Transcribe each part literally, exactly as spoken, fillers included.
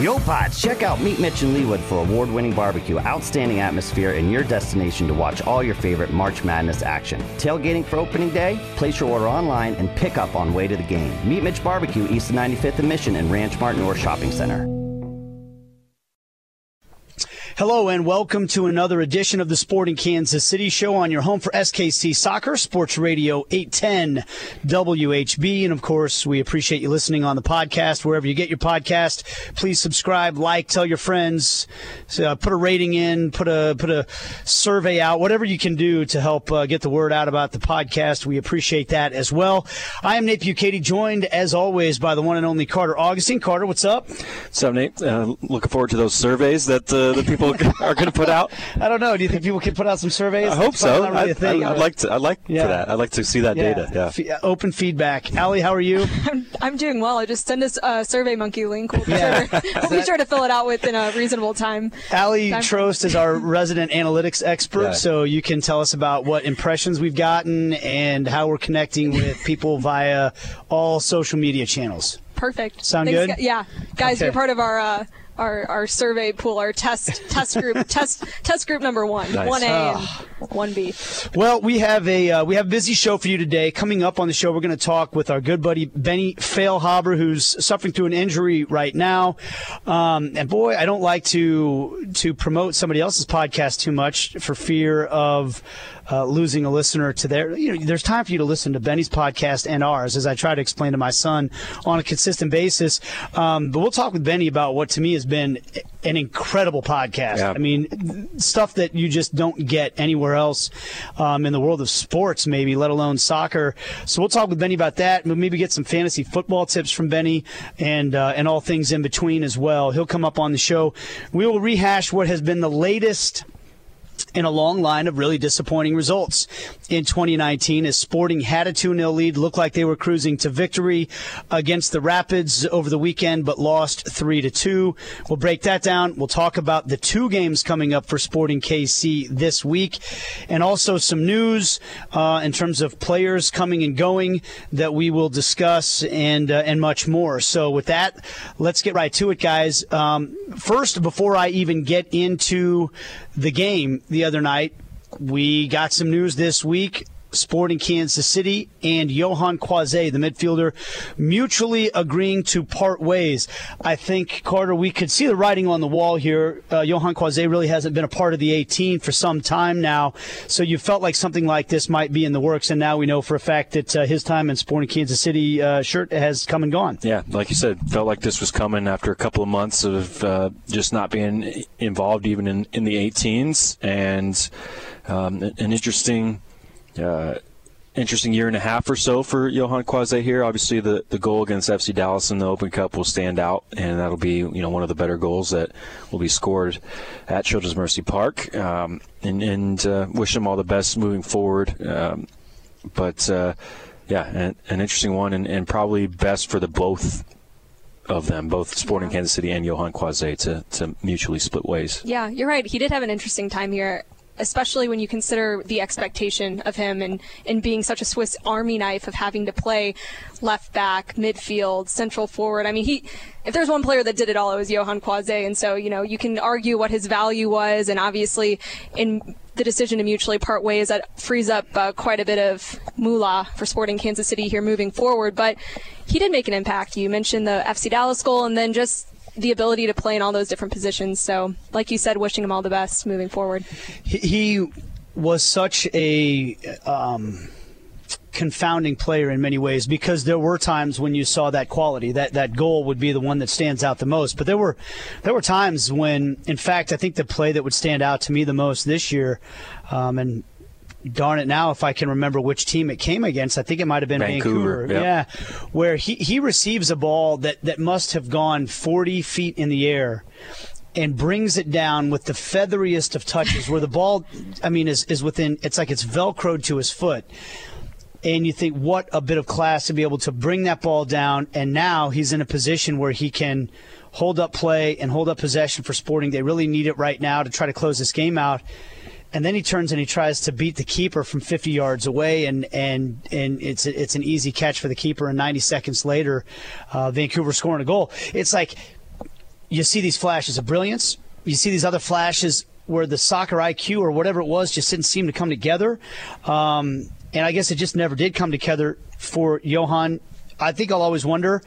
Yo, Pods, check out Meet Mitch and Leewood for award-winning barbecue, outstanding atmosphere, and your destination to watch all your favorite March Madness action. Tailgating for opening day? Place your order online and pick up on way to the game. Meet Mitch Barbecue, east of ninety-fifth and Mission and Ranch Mart North Shopping Center. Hello and welcome to another edition of the Sporting Kansas City Show on your home for S K C Soccer, Sports Radio eight ten W H B. And, of course, we appreciate you listening on the podcast. Wherever you get your podcast, please subscribe, like, tell your friends, uh, put a rating in, put a put a survey out, whatever you can do to help uh, get the word out about the podcast. We appreciate that as well. I am Nate Bukaty, joined, as always, by the one and only Carter Augustine. Carter, what's up? What's up, Nate? Uh, looking forward to those surveys that uh, the people are going to put out. I don't know. Do you think people can put out some surveys? I hope so. Not really a thing, I, I'd like to. I'd like yeah. for that. I'd like to see that yeah. data. Yeah. F- open feedback. Allie, how are you? I'm, I'm doing well. I just send us a uh, Survey Monkey link. We'll be, yeah. sure, we'll be sure to fill it out within a reasonable time. Allie time. Trost is our resident analytics expert, yeah. so you can tell us about what impressions we've gotten and how we're connecting with people via all social media channels. Perfect. Sound Thanks, good? Yeah, guys, okay. You're part of our. Uh, Our our survey pool, our test test group, test test group number one, nice. one A oh. and one B. Well, we have a uh, we have a busy show for you today. Coming up on the show, we're going to talk with our good buddy Benny Feilhaber, who's suffering through an injury right now. Um, and boy, I don't like to to promote somebody else's podcast too much for fear of uh, losing a listener to their. You know, there's time for you to listen to Benny's podcast and ours, as I try to explain to my son on a consistent basis. Um, but we'll talk with Benny about what to me is been an incredible podcast. Yeah. I mean, stuff that you just don't get anywhere else um, in the world of sports, maybe, let alone soccer. So we'll talk with Benny about that. We'll maybe get some fantasy football tips from Benny and uh, and all things in between as well. He'll come up on the show. We will rehash what has been the latest in a long line of really disappointing results in twenty nineteen as Sporting had a two nil lead, looked like they were cruising to victory against the Rapids over the weekend, but lost three to two. We'll break that down. We'll talk about the two games coming up for Sporting K C this week, and also some news uh, in terms of players coming and going that we will discuss, and uh, and much more. So with that, let's get right to it, guys. Um, first, before I even get into the game the other night, we got some news this week. Sporting Kansas City and Yohan Kwase, the midfielder, mutually agreeing to part ways. I think, Carter, we could see the writing on the wall here. Uh, Yohan Kwase really hasn't been a part of the eighteen for some time now, so you felt like something like this might be in the works, and now we know for a fact that uh, his time in Sporting Kansas City uh, shirt has come and gone. Yeah, like you said, felt like this was coming after a couple of months of uh, just not being involved even in, in the eighteens, and um, an interesting Uh, interesting year and a half or so for Yohan Kwase here. Obviously, the, the goal against F C Dallas in the Open Cup will stand out, and that'll be you know one of the better goals that will be scored at Children's Mercy Park. Um, and and uh, wish him all the best moving forward. Um, but uh, yeah, an, an interesting one, and, and probably best for the both of them, both Sporting Kansas City and Yohan Kwase, to to mutually split ways. Yeah, you're right. He did have an interesting time here, especially when you consider the expectation of him and, and being such a Swiss Army knife of having to play left back, midfield, central forward. I mean, he if there's one player that did it all, it was Yohan Kwase. And so, you know, you can argue what his value was, and obviously in the decision to mutually part ways, that frees up uh, quite a bit of moolah for Sporting Kansas City here moving forward. But he did make an impact. You mentioned the F C Dallas goal, and then just the ability to play in all those different positions. So, like you said, wishing him all the best moving forward. He, he was such a um, confounding player in many ways, because there were times when you saw that quality, that that goal would be the one that stands out the most. But there were there were times when, in fact, I think the play that would stand out to me the most this year, um, and darn it now if I can remember which team it came against. I think it might have been Vancouver. Vancouver. Yep. Yeah, where he, he receives a ball that, that must have gone forty feet in the air and brings it down with the featheriest of touches, where the ball, I mean, is, is within, it's like it's Velcroed to his foot. And you think, what a bit of class to be able to bring that ball down, and now he's in a position where he can hold up play and hold up possession for Sporting. They really need it right now to try to close this game out. And then he turns and he tries to beat the keeper from fifty yards away, and and, and it's a, it's an easy catch for the keeper. And ninety seconds later, uh, Vancouver scoring a goal. It's like you see these flashes of brilliance. You see these other flashes where the soccer I Q or whatever it was just didn't seem to come together. Um, and I guess it just never did come together for Johan. I think I'll always wonder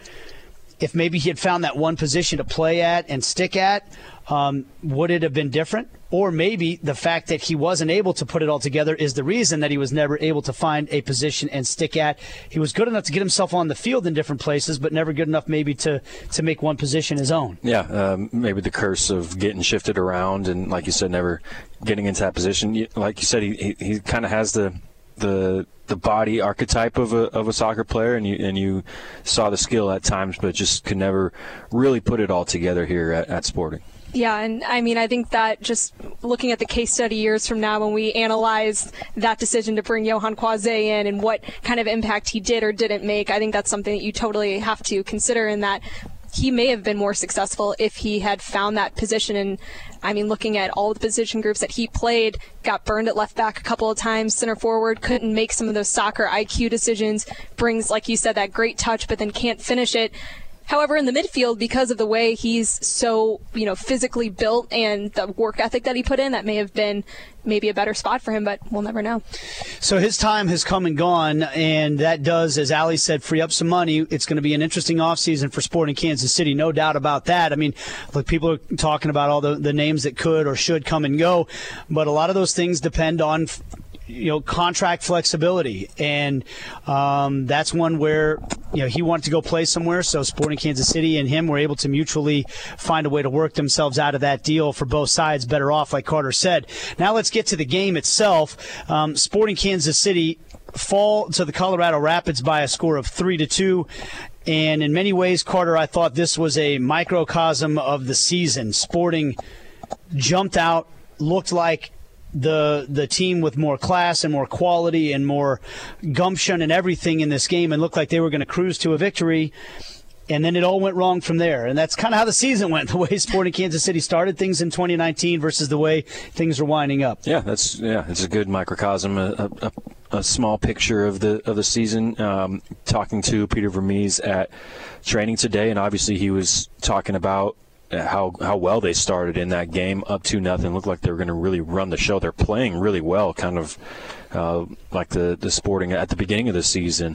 if maybe he had found that one position to play at and stick at, um, would it have been different? Or maybe the fact that he wasn't able to put it all together is the reason that he was never able to find a position and stick at. He was good enough to get himself on the field in different places, but never good enough maybe to, to make one position his own. Yeah, um, maybe the curse of getting shifted around and, like you said, never getting into that position. Like you said, he he, he kind of has the the the body archetype of a of a soccer player, and you and you saw the skill at times, but just could never really put it all together here at, at Sporting. Yeah, and I mean, I think that just looking at the case study years from now when we analyze that decision to bring Yohan Kwase in and what kind of impact he did or didn't make, I think that's something that you totally have to consider, in that he may have been more successful if he had found that position. And I mean, looking at all the position groups that he played, got burned at left back a couple of times, center forward, couldn't make some of those soccer I Q decisions, brings, like you said, that great touch, but then can't finish it. However, in the midfield, because of the way he's so, you know, physically built and the work ethic that he put in, that may have been maybe a better spot for him, but we'll never know. So his time has come and gone, and that does, as Ali said, free up some money. It's going to be an interesting offseason for Sporting Kansas City, no doubt about that. I mean, look, people are talking about all the, the names that could or should come and go, but a lot of those things depend on, you know, contract flexibility, and um, that's one where, you know, he wanted to go play somewhere, so Sporting Kansas City and him were able to mutually find a way to work themselves out of that deal for both sides, better off, like Carter said. Now let's get to the game itself. Um, Sporting Kansas City fall to the Colorado Rapids by a score of three to two. And in many ways, Carter, I thought this was a microcosm of the season. Sporting jumped out, looked like the the team with more class and more quality and more gumption and everything in this game, and looked like they were going to cruise to a victory. And then it all went wrong from there. And that's kind of how the season went, the way Sporting Kansas City started things in twenty nineteen versus the way things are winding up. Yeah, that's yeah, it's a good microcosm, a, a, a small picture of the of the season. Um, talking to Peter Vermees at training today, and obviously he was talking about how how well they started in that game, up to nothing. Looked like they were going to really run the show. They're playing really well, kind of uh, like the, the Sporting at the beginning of the season.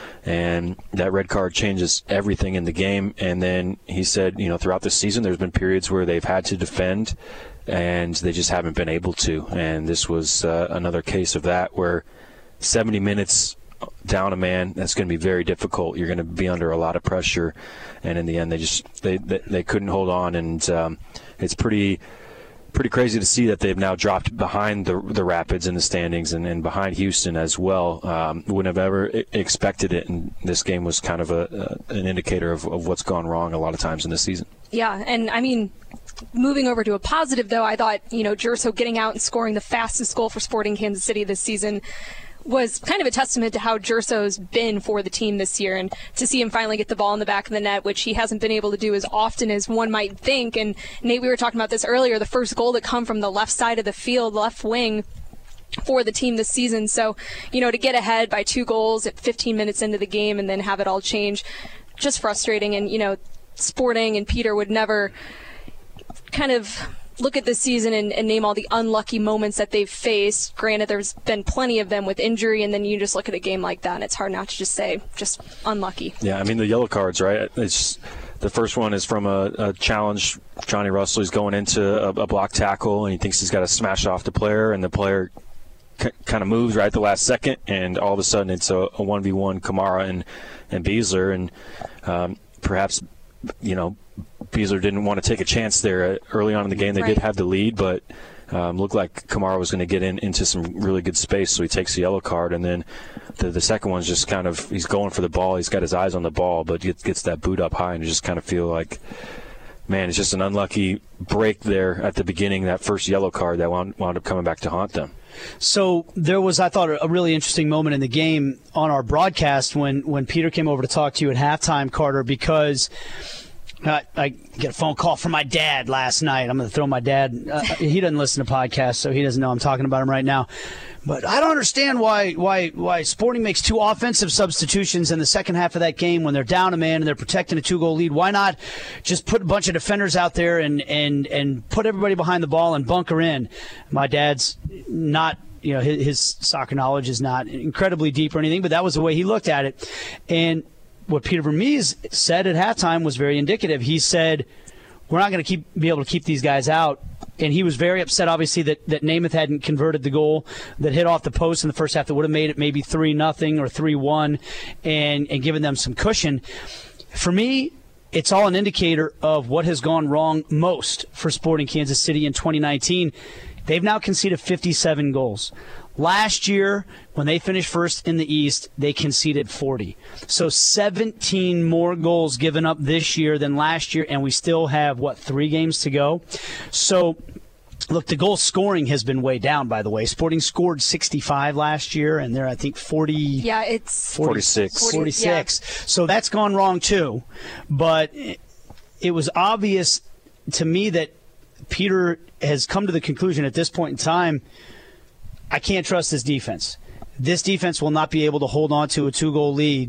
And that red card changes everything in the game. And then he said, you know, throughout the season there's been periods where they've had to defend and they just haven't been able to. And this was uh, another case of that, where seventy minutes down a man, that's going to be very difficult. You're going to be under a lot of pressure, and in the end, they just they they, they couldn't hold on, and um, it's pretty pretty crazy to see that they've now dropped behind the the Rapids in the standings, and, and behind Houston as well. Um, wouldn't have ever expected it, and this game was kind of a, a an indicator of, of what's gone wrong a lot of times in this season. Yeah, and I mean, moving over to a positive, though, I thought, you know, Jerso getting out and scoring the fastest goal for Sporting Kansas City this season was kind of a testament to how Jerso's been for the team this year, and to see him finally get the ball in the back of the net, which he hasn't been able to do as often as one might think. And Nate, we were talking about this earlier, the first goal to come from the left side of the field, left wing, for the team this season. So, you know, to get ahead by two goals at fifteen minutes into the game and then have it all change, just frustrating. And, you know, Sporting and Peter would never kind of look at this season and, and name all the unlucky moments that they've faced. Granted, there's been plenty of them with injury, and then you just look at a game like that, and it's hard not to just say, just unlucky. Yeah, I mean, the yellow cards, right? It's the first one is from a, a challenge. Johnny Russell is going into a, a block tackle, and he thinks he's got to smash off the player, and the player c- kind of moves right at the last second, and all of a sudden it's a, a one v one Kamara and, and Beasler, and um, perhaps, you know, Beasler didn't want to take a chance there early on in the game. They right. did have the lead, but um, looked like Kamara was going to get in into some really good space, so he takes the yellow card. And then the, the second one's just kind of, he's going for the ball. He's got his eyes on the ball, but gets, gets that boot up high, and you just kind of feel like, man, it's just an unlucky break there at the beginning, that first yellow card that wound, wound up coming back to haunt them. So there was, I thought, a really interesting moment in the game on our broadcast when, when Peter came over to talk to you at halftime, Carter, because Uh, I get a phone call from my dad last night. I'm going to throw my dad. Uh, he doesn't listen to podcasts, so he doesn't know I'm talking about him right now. But I don't understand why why why Sporting makes two offensive substitutions in the second half of that game when they're down a man and they're protecting a two-goal lead. Why not just put a bunch of defenders out there and, and, and put everybody behind the ball and bunker in? My dad's not, you know, his, his soccer knowledge is not incredibly deep or anything, but that was the way he looked at it. And what Peter Vermes said at halftime was very indicative. He said, we're not going to keep be able to keep these guys out. And he was very upset, obviously, that, that Namath hadn't converted the goal that hit off the post in the first half that would have made it maybe three nothing or three one and, and given them some cushion. For me, it's all an indicator of what has gone wrong most for Sporting Kansas City in twenty nineteen. They've now conceded fifty-seven goals. Last year, when they finished first in the East, they conceded forty. So seventeen more goals given up this year than last year, and we still have, what, three games to go? So, look, the goal scoring has been way down, by the way. Sporting scored sixty-five last year, and they're, I think, forty. Yeah, it's forty, forty-six. forty-six. Yeah. So that's gone wrong, too. But it was obvious to me that Peter has come to the conclusion at this point in time, I can't trust this defense. This defense will not be able to hold on to a two-goal lead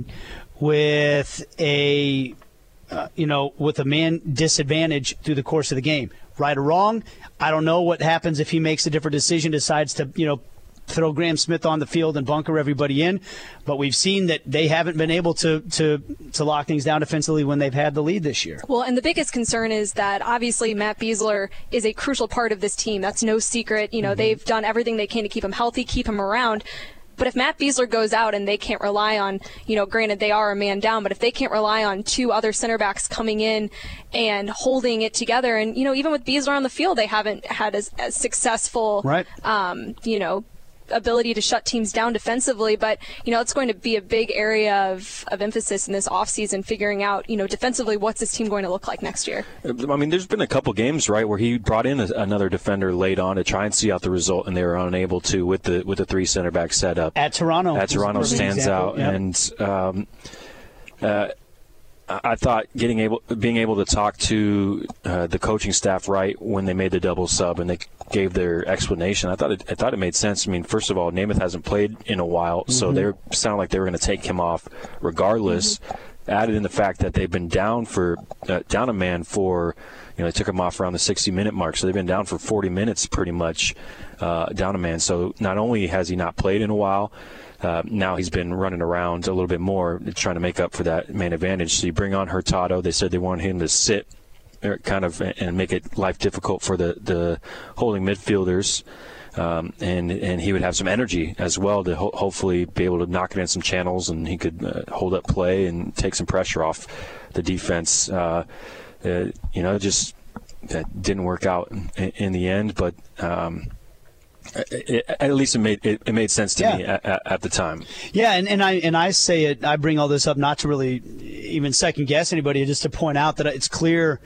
with a, uh, you know, with a man disadvantage through the course of the game. Right or wrong, I don't know what happens if he makes a different decision, decides to, you know, throw Graham Smith on the field and bunker everybody in. But we've seen that they haven't been able to, to, to lock things down defensively when they've had the lead this year. Well, and the biggest concern is that obviously Matt Besler is a crucial part of this team. That's no secret. You know, mm-hmm. They've done everything they can to keep him healthy, keep him around. But if Matt Besler goes out and they can't rely on, you know, granted they are a man down, but if they can't rely on two other center backs coming in and holding it together, and, you know, even with Besler on the field, they haven't had as, as successful, right. um, you know, ability to shut teams down defensively. But, you know, it's going to be a big area of, of emphasis in this offseason, figuring out, you know, defensively, what's this team going to look like next year? I mean, there's been a couple games, right, where he brought in a, another defender late on to try and see out the result, and they were unable to with the with the three center back setup. At Toronto. At Toronto stands example. out. Yep. And um, uh, I thought getting able, being able to talk to uh, the coaching staff right when they made the double sub and they gave their explanation, I thought it, I thought it made sense. I mean, first of all, Namath hasn't played in a while, mm-hmm. so they sounded like they were going to take him off regardless. Mm-hmm. Added in the fact that they've been down for uh, down a man for, you know, they took him off around the sixty minute mark, so they've been down for forty minutes pretty much, uh, down a man. So not only has he not played in a while, Uh, now he's been running around a little bit more, trying to make up for that man advantage. So you bring on Hurtado. They said they want him to sit kind of and make it life difficult for the, the holding midfielders. Um, and and he would have some energy as well to ho- hopefully be able to knock it in some channels, and he could uh, hold up play and take some pressure off the defense. Uh, uh, you know, just that didn't work out in, in the end, but um, It, at least it made it, it made sense to yeah. me at, at, at the time. Yeah, and, and I and I say it. I bring all this up not to really even second guess anybody, just to point out that it's clear.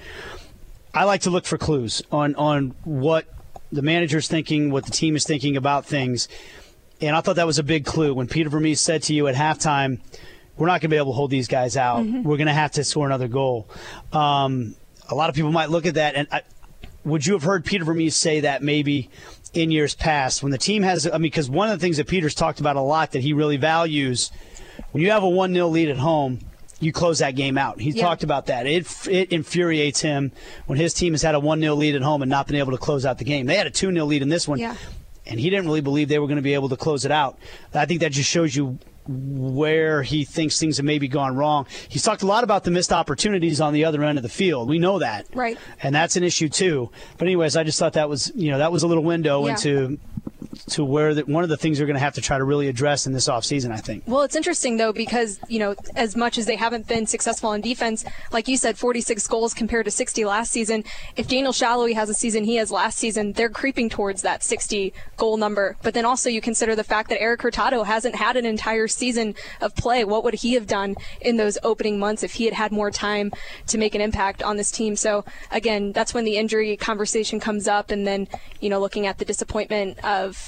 I like to look for clues on on what the manager's thinking, what the team is thinking about things, and I thought that was a big clue when Peter Vermes said to you at halftime, "We're not going to be able to hold these guys out. Mm-hmm. We're going to have to score another goal." Um, a lot of people might look at that, and I, would you have heard Peter Vermes say that maybe in years past when the team has, I mean, because one of the things that Peter's talked about a lot that he really values, when you have a one nil lead at home, you close that game out. He yeah. talked about that. It it infuriates him when his team has had a one nil lead at home and not been able to close out the game. They had a two nil lead in this one, yeah. and he didn't really believe they were going to be able to close it out. I think that just shows you where he thinks things have maybe gone wrong. He's talked a lot about the missed opportunities on the other end of the field. We know that. Right. And that's an issue too. But anyways, I just thought that was, you know, that was a little window yeah. into to where the, one of the things they're going to have to try to really address in this offseason, I think. Well, it's interesting, though, because, you know, as much as they haven't been successful on defense, like you said, forty-six goals compared to sixty last season. If Daniel Shalhoub has a season he has last season, they're creeping towards that sixty goal number. But then also you consider the fact that Eric Hurtado hasn't had an entire season of play. What would he have done in those opening months if he had had more time to make an impact on this team? So, again, that's when the injury conversation comes up, and then, you know, looking at the disappointment of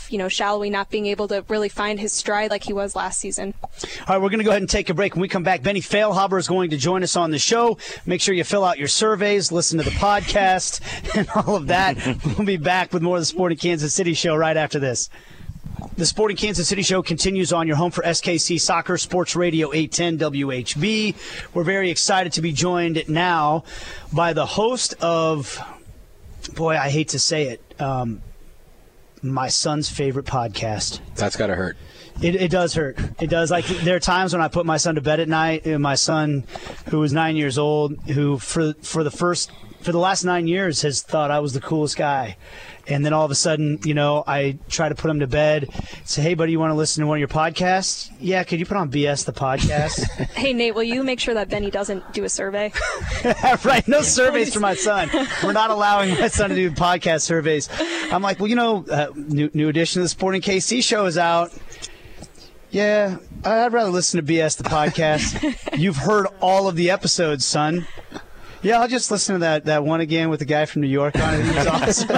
of, you know, Shallowy not being able to really find his stride like he was last season. All right, we're going to go ahead and take a break. When we come back, Benny Feilhaber is going to join us on the show. Make sure you fill out your surveys, listen to the podcast, and all of that. We'll be back with more of the Sporting Kansas City Show right after this. The Sporting Kansas City Show continues on your home for S K C Soccer, Sports Radio eight ten W H B. We're very excited to be joined now by the host of, boy, I hate to say it, um, my son's favorite podcast. That's got to hurt. It, it does hurt. It does. Like, there are times when I put my son to bed at night, and my son, who was nine years old, who for for the first for the last nine years has thought I was the coolest guy. And then all of a sudden, you know, I try to put him to bed, say, hey, buddy, you want to listen to one of your podcasts? Yeah, could you put on B S the podcast? Hey, Nate, will you make sure that Benny doesn't do a survey? Right, no surveys for my son. We're not allowing my son to do podcast surveys. I'm like, well, you know, uh, new, new edition of the Sporting K C Show is out. Yeah, I'd rather listen to B S the podcast. You've heard all of the episodes, son. Yeah, I'll just listen to that, that one again with the guy from New York on it. He was awesome.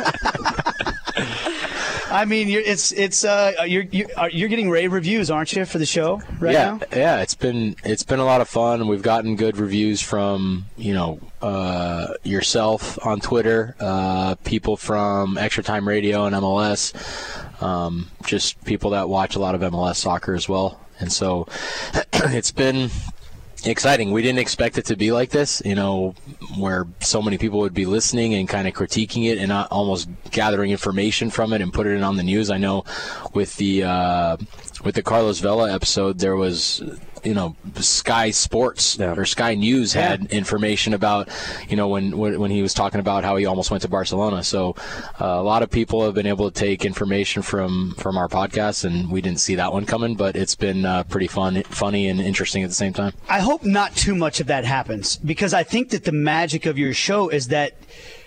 I mean, you're, it's it's uh, you're you're, you're getting rave reviews, aren't you, for the show right yeah, now? Yeah, it's been it's been a lot of fun. We've gotten good reviews from you know uh, yourself on Twitter, uh, people from Extra Time Radio and M L S, um, just people that watch a lot of M L S soccer as well, and so it's been exciting. We didn't expect it to be like this, you know, where so many people would be listening and kind of critiquing it and not almost gathering information from it and put it on the news. I know with the uh, with the Carlos Vela episode, there was, you know, Sky Sports yeah. or Sky News had yeah. information about, you know, when when he was talking about how he almost went to Barcelona. So uh, a lot of people have been able to take information from from our podcast, and we didn't see that one coming, but it's been uh, pretty fun, funny, and interesting at the same time. I hope not too much of that happens, because I think that the magic of your show is that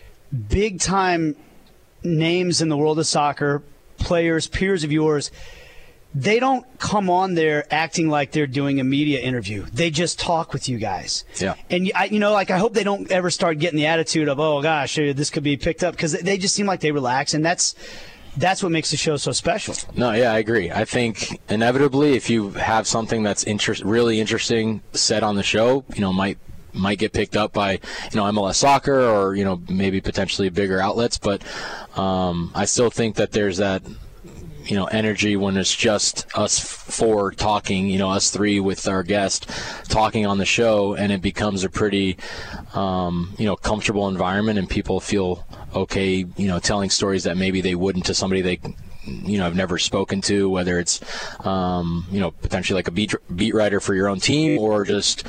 big time names in the world of soccer, players, peers of yours, they don't come on there acting like they're doing a media interview. They just talk with you guys. Yeah. And, I, you know, like, I hope they don't ever start getting the attitude of, oh, gosh, this could be picked up, because they just seem like they relax, and that's that's what makes the show so special. No, yeah, I agree. I think inevitably if you have something that's interest, really interesting said on the show, you know, might might get picked up by, you know, M L S Soccer or, you know, maybe potentially bigger outlets. But um, I still think that there's that, you know, energy when it's just us four talking, you know, us three with our guest talking on the show, and it becomes a pretty, um, you know, comfortable environment, and people feel okay, you know, telling stories that maybe they wouldn't to somebody they, you know, have never spoken to, whether it's, um, you know, potentially like a beat, beat writer for your own team, or just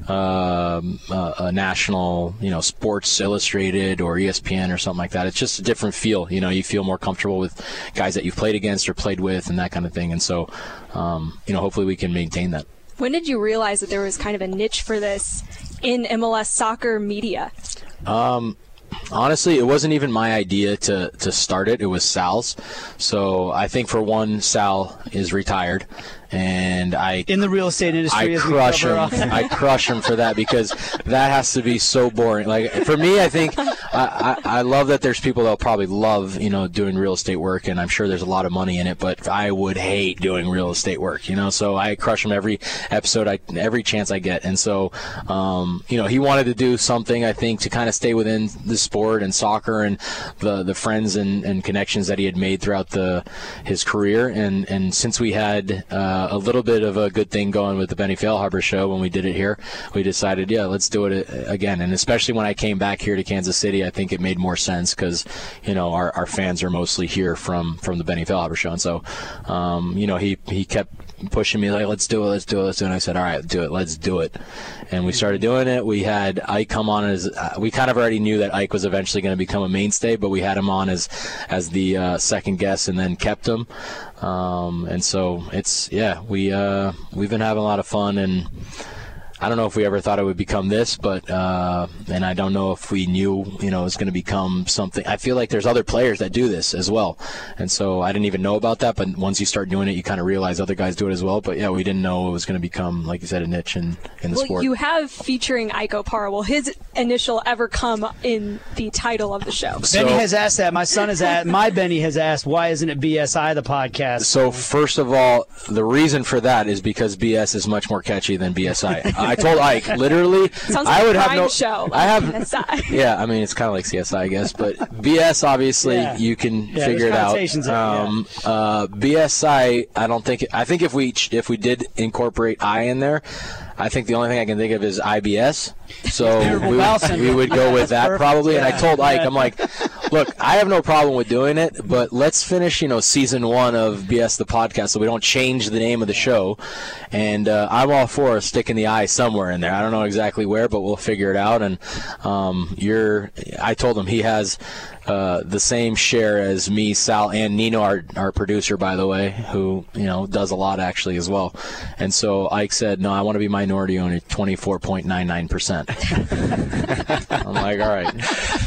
um, a, a national, you know, Sports Illustrated or E S P N or something like that. It's just a different feel. You know, you feel more comfortable with guys that you've played against or played with and that kind of thing. And so, um, you know, hopefully we can maintain that. When did you realize that there was kind of a niche for this in M L S soccer media? Um, Honestly, it wasn't even my idea to, to start it. It was Sal's. So I think, for one, Sal is retired, and I in the real estate industry. I as crush we him. I crush him for that, because that has to be so boring. Like, for me, I think I, I, I love that there's people that'll probably love, you know, doing real estate work, and I'm sure there's a lot of money in it. But I would hate doing real estate work, you know. So I crush him every episode, I every chance I get. And so, um, you know, he wanted to do something, I think, to kind of stay within the sport and soccer and the the friends and, and connections that he had made throughout the his career. And and since we had uh, a little bit of a good thing going with the Benny Feilhaber show when we did it here, we decided, yeah, let's do it again. And especially when I came back here to Kansas City, I think it made more sense, because, you know, our, our fans are mostly here from, from the Benny Feilhaber show. And so, um, you know, he, he kept pushing me like, let's do it, let's do it, let's do it. And I said, all right, do it, let's do it. And we started doing it. We had Ike come on as, uh, we kind of already knew that Ike was eventually going to become a mainstay, but we had him on as, as the uh, second guest, and then kept him. Um, and so it's, yeah, we, uh, we've been having a lot of fun, and I don't know if we ever thought it would become this, but uh, and I don't know if we knew, you know, it was going to become something. I feel like there's other players that do this as well, and so I didn't even know about that. But once you start doing it, you kind of realize other guys do it as well. But yeah, we didn't know it was going to become, like you said, a niche in, in the well, sport. You have featuring Ike Opara. Will his initial ever come in the title of the show? So, Benny has asked that. My son has asked. My Benny has asked, why isn't it B S I the podcast? So first of all, the reason for that is because B S is much more catchy than B S I. I told Ike, literally, Sounds I like would a have crime no. show, like I have. B S I. Yeah, I mean it's kind of like C S I, I guess, but B S obviously Yeah. you can Yeah, figure it there's out. connotations there, yeah. Um, uh, B S I, I don't think. I think if we if we did incorporate I in there, I think the only thing I can think of is I B S. So Irritable we bowel would, syndrome. we would go with that Perfect. probably. And I Yeah. told Ike, Yeah. I'm like, look, I have no problem with doing it, but let's finish, you know, season one of B S the podcast, so we don't change the name of the show. And uh, I'm all for sticking the I somewhere in there. I don't know exactly where, but we'll figure it out. And um, you're, I told him he has uh, the same share as me, Sal, and Nino, our our producer, by the way, who you know does a lot actually as well. And so Ike said, no, I want to be minority owner, twenty-four point nine nine percent. I'm like, all right.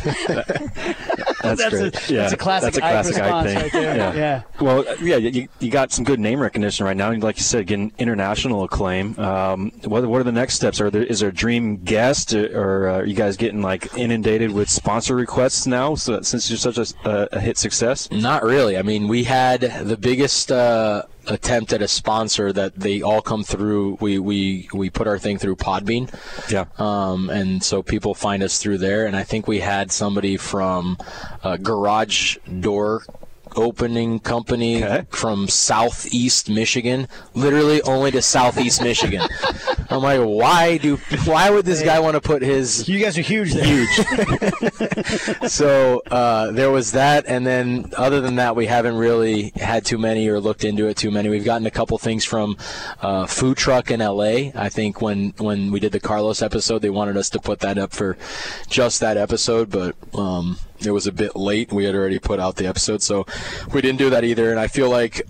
That's, That's great. a- yeah, that's a classic That's a classic Ike Ike response thing. right there. Yeah. Yeah. Well, yeah, you, you got some good name recognition right now. Like you said, getting international acclaim. Um, what, what are the next steps? Are there is there a dream guest, or, or are you guys getting like inundated with sponsor requests now? So since you're such a, a, a hit success. Not really. I mean, we had the biggest uh, attempt at a sponsor that they all come through. We we we put our thing through Podbean. Yeah. Um, and so people find us through there. And I think we had somebody from uh, Garage Door Opening Company Okay. from Southeast Michigan, literally only to Southeast Michigan. I'm like, why do why would this guy want to put his You guys are huge there. huge? So uh, there was that, and then other than that, we haven't really had too many or looked into it too many. We've gotten a couple things from uh, Food Truck in L A. I think when when we did the Carlos episode, they wanted us to put that up for just that episode, but um, it was a bit late. We had already put out the episode, so we didn't do that either. And I feel like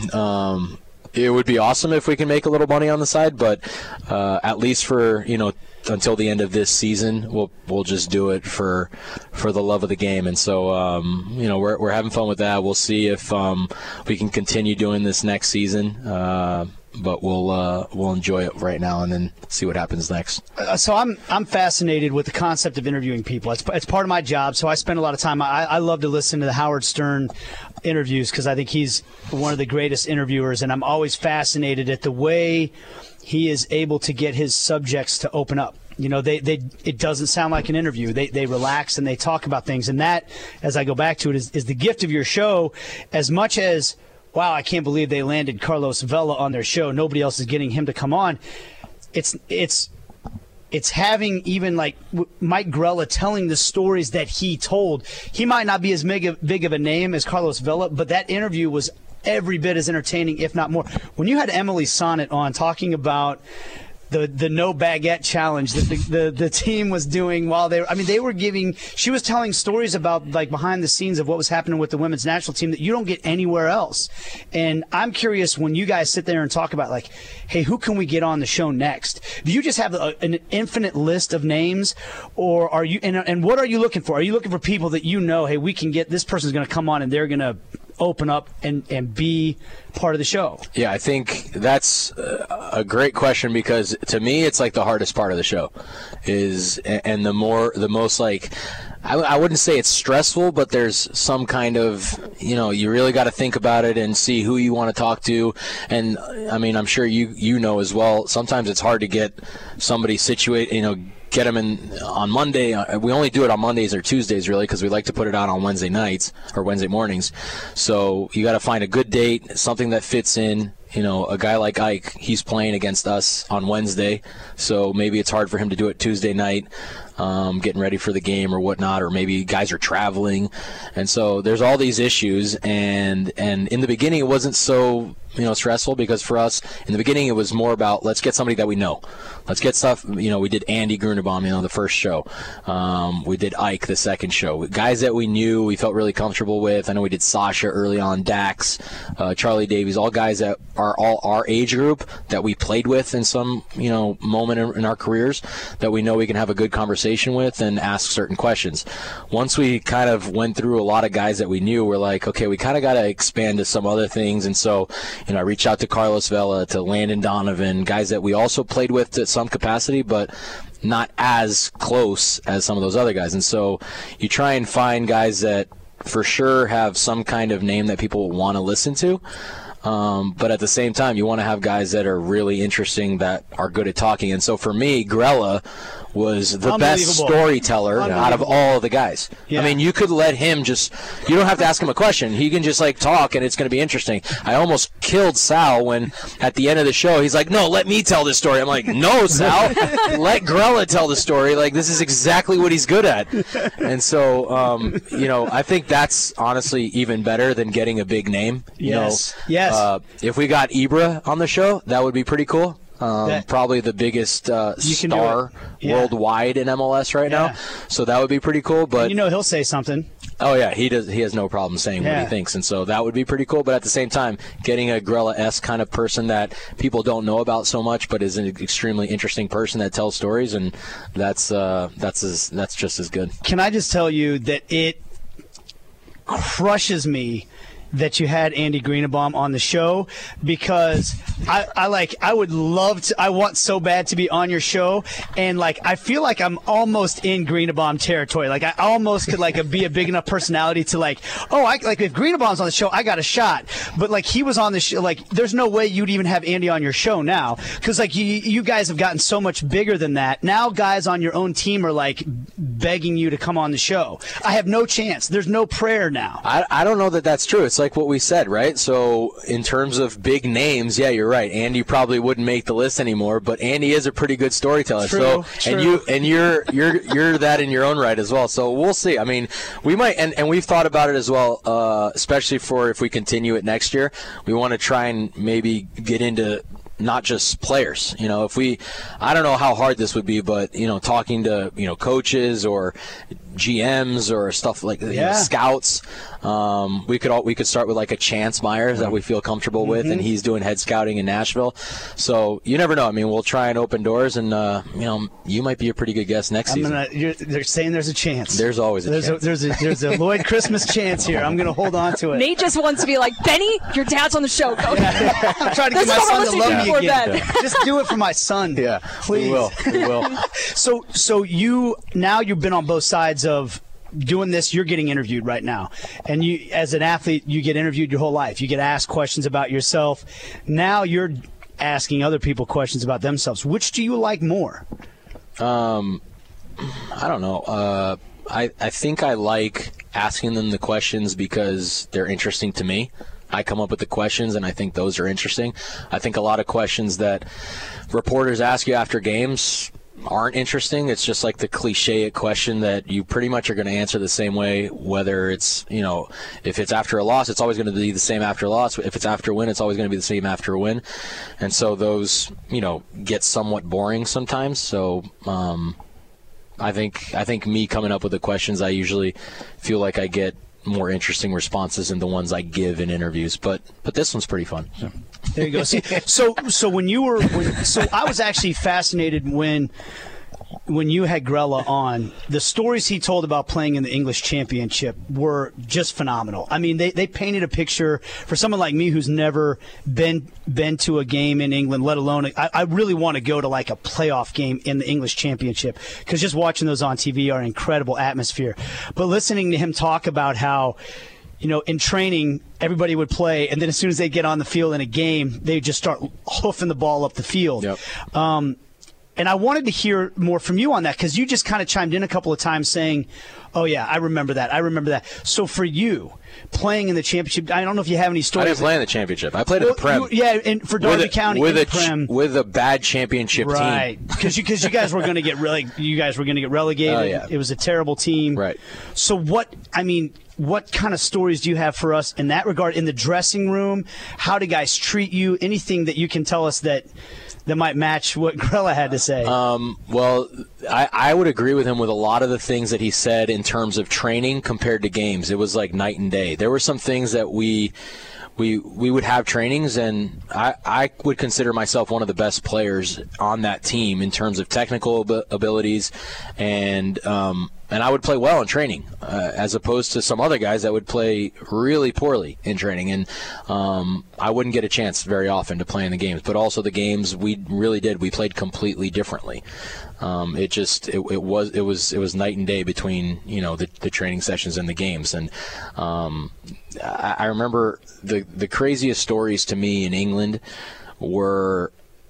um, it would be awesome if we can make a little money on the side, but uh, at least for, you know, until the end of this season, we'll we'll just do it for for the love of the game. And so, um, you know, we're we're having fun with that. We'll see if um, we can continue doing this next season. Uh, but we'll uh, we'll enjoy it right now and then see what happens next. Uh, so I'm I'm fascinated with the concept of interviewing people. It's, it's part of my job, so I spend a lot of time. I, I love to listen to the Howard Stern interviews because I think he's one of the greatest interviewers, and I'm always fascinated at the way he is able to get his subjects to open up. You know, they, they it doesn't sound like an interview. They they relax and they talk about things, and that, as I go back to it, is, is the gift of your show. As much as, wow, I can't believe they landed Carlos Vela on their show. Nobody else is getting him to come on. It's it's it's having even like Mike Grella telling the stories that he told. He might not be as big of, big of a name as Carlos Vela, but that interview was every bit as entertaining, if not more. When you had Emily Sonnet on talking about the the no baguette challenge that the, the the team was doing while they were, I mean, they were giving, she was telling stories about like behind the scenes of what was happening with the women's national team that you don't get anywhere else. And I'm curious, when you guys sit there and talk about like, hey, who can we get on the show next? Do you just have a, an infinite list of names, or are you, and, and what are you looking for? Are you looking for people that you know, hey, we can get, this person's going to come on and they're going to open up and, and be part of the show? Yeah, I think that's a great question, because to me it's like the hardest part of the show is, and the more, the most like, I, I wouldn't say it's stressful, but there's some kind of, you know, you really got to think about it and see who you want to talk to. And I mean, I'm sure you, you know as well, sometimes it's hard to get somebody situated, you know, get them in on Monday. We only do it on Mondays or Tuesdays, really, because we like to put it out on Wednesday nights or Wednesday mornings. So you got to find a good date, something that fits in. You know, a guy like Ike, he's playing against us on Wednesday, so maybe it's hard for him to do it Tuesday night, um, getting ready for the game or whatnot, or maybe guys are traveling. And so there's all these issues, and, and in the beginning it wasn't so you know, stressful because for us in the beginning it was more about let's get somebody that we know. Let's get stuff. You know, we did Andy Grunebaum, you know, the first show. Um, we did Ike, the second show. Guys that we knew, we felt really comfortable with. I know we did Sasha early on, Dax, uh, Charlie Davies, all guys that are all our age group that we played with in some, you know, moment in, in our careers that we know we can have a good conversation with and ask certain questions. Once we kind of went through a lot of guys that we knew, we're like, okay, we kind of got to expand to some other things. And so, you know, I reached out to Carlos Vela, to Landon Donovan, guys that we also played with to some capacity, but not as close as some of those other guys. And so you try and find guys that for sure have some kind of name that people want to listen to. Um, but at the same time, you want to have guys that are really interesting, that are good at talking. And so for me, Grella was the best storyteller out of all of the guys. Yeah. I mean, you could let him just, you don't have to ask him a question. He can just like talk and it's going to be interesting. I almost killed Sal when at the end of the show, he's like, no, let me tell this story. I'm like, no, Sal, let Grella tell the story. Like, this is exactly what he's good at. And so, um, you know, I think that's honestly even better than getting a big name. You yes. know, yes. Uh, if we got Ibra on the show, that would be pretty cool. Um, that, probably the biggest uh, star yeah. worldwide in M L S right yeah. now, so that would be pretty cool. But and you know, he'll say something. Oh yeah, he does. He has no problem saying yeah. what he thinks, and so that would be pretty cool. But at the same time, getting a Grella-esque kind of person that people don't know about so much, but is an extremely interesting person that tells stories, and that's uh, that's as, that's just as good. Can I just tell you that it crushes me that you had Andy Greenebaum on the show, because I, I like I would love to I want so bad to be on your show, and like I feel like I'm almost in Greenebaum territory. Like I almost could like be a big enough personality to like, oh, I like if Greenebaum's on the show, I got a shot. But like he was on the show, like there's no way you'd even have Andy on your show now, because like you you guys have gotten so much bigger than that. Now guys on your own team are like begging you to come on the show. I have no chance. There's no prayer now. I I don't know that that's true. It's like what we said, right? So in terms of big names, yeah, you're right. Andy probably wouldn't make the list anymore, but Andy is a pretty good storyteller. True, so true. and you and you're you're you're that in your own right as well. So we'll see. I mean, we might and, and we've thought about it as well, uh, especially for if we continue it next year. We want to try and maybe get into not just players. You know, if we, I don't know how hard this would be, but, you know, talking to, you know, coaches or G Ms or stuff like yeah. you know, scouts. Um, we could all, we could start with like a Chance Myers that we feel comfortable mm-hmm. with, and he's doing head scouting in Nashville. So you never know. I mean, we'll try and open doors, and uh, you know, you might be a pretty good guest next I'm season. Gonna, you're, they're saying there's a chance. There's always a there's chance. A, there's a there's a Lloyd Christmas chance here. I'm gonna hold on to it. Nate just wants to be like, Benny, your dad's on the show. Go. Yeah. I'm trying to get my son to love me again. Yeah. Just do it for my son. Yeah, please. We will. We will. so so you now you've been on both sides of doing this. You're getting interviewed right now, and you as an athlete you get interviewed your whole life. You get asked questions about yourself. Now you're asking other people questions about themselves. Which do you like more? Um, I don't know. Uh, I I think I like asking them the questions because they're interesting to me. I come up with the questions, and I think those are interesting. I think a lot of questions that reporters ask you after games aren't interesting. It's just like the cliche question that you pretty much are going to answer the same way, whether it's, you know, if it's after a loss, it's always going to be the same after a loss. If it's after a win, it's always going to be the same after a win. And so those, you know, get somewhat boring sometimes. So um, I think I think me coming up with the questions, I usually feel like I get more interesting responses than the ones I give in interviews. But but this one's pretty fun. Yeah. There you go. See, so so when you were when, so I was actually fascinated when when you had Grella on. The stories he told about playing in the English Championship were just phenomenal. I mean, they, they painted a picture for someone like me who's never been been to a game in England, let alone I, I really want to go to like a playoff game in the English Championship, because just watching those on T V are an incredible atmosphere. But listening to him talk about how, you know, in training, everybody would play, and then as soon as they get on the field in a game, they just start hoofing the ball up the field. Yep. Um, And I wanted to hear more from you on that because you just kind of chimed in a couple of times saying, oh, yeah, I remember that. I remember that. So for you, playing in the championship, I don't know if you have any stories. I didn't play in the championship. I played well, in the Prem. You, yeah, and for Derby with a, County with in a the Prem. Ch- with a bad championship right. team. Right, because you, cause you guys were going to get really, you guys were going to get relegated. Oh, yeah. It was a terrible team. Right. So what, I mean, what kind of stories do you have for us in that regard? In the dressing room, how do guys treat you? Anything that you can tell us that that might match what Grella had to say? Um, well, I, I would agree with him with a lot of the things that he said in terms of training compared to games. It was like night and day. There were some things that we we we would have trainings, and I, I would consider myself one of the best players on that team in terms of technical ab- abilities, and um, and I would play well in training, uh, as opposed to some other guys that would play really poorly in training, and um, I wouldn't get a chance very often to play in the games. But also the games we really did, we played completely differently. Um, it just it, it was it was it was night and day between you know the, the training sessions and the games, and um, I, I remember the the craziest stories to me in England were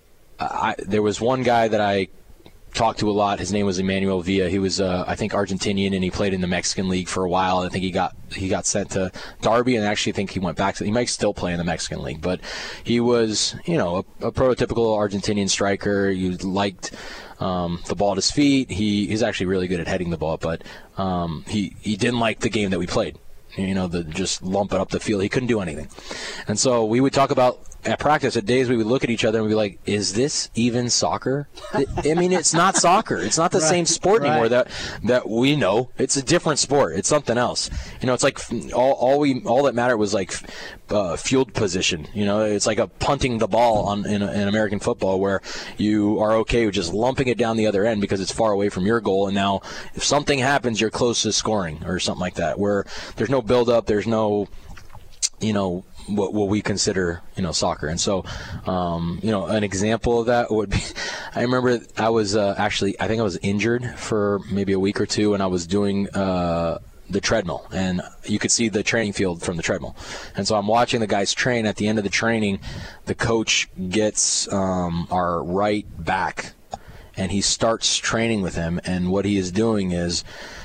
I, there was one guy that I talked to a lot. His name was Emmanuel Villa. He was uh, I think Argentinian, and he played in the Mexican League for a while. I think he got he got sent to Derby, and I actually think he went back to he might still play in the Mexican League, but he was you know a, a prototypical Argentinian striker. You liked Um, the ball at his feet. He he's actually really good at heading the ball, but um, he he didn't like the game that we played. You know, the just lump it up the field. He couldn't do anything, and so we would talk about at practice. At days we would look at each other and we'd be like, "Is this even soccer?" I mean, it's not soccer. It's not the right, same sport right. anymore that that we know. It's a different sport. It's something else. You know, it's like all all we all that mattered was like uh, field position. You know, it's like a punting the ball on in, in American football where you are okay with just lumping it down the other end because it's far away from your goal, and now if something happens, you're close to scoring or something like that. Where there's no build up, there's no, you know. What, what we consider, you know, soccer. And so, um, you know, an example of that would be, I remember I was uh, actually, I think I was injured for maybe a week or two, and I was doing uh, the treadmill, and you could see the training field from the treadmill. And so I'm watching the guys train. At the end of the training, the coach gets um, our right back, and he starts training with him, and what he is doing is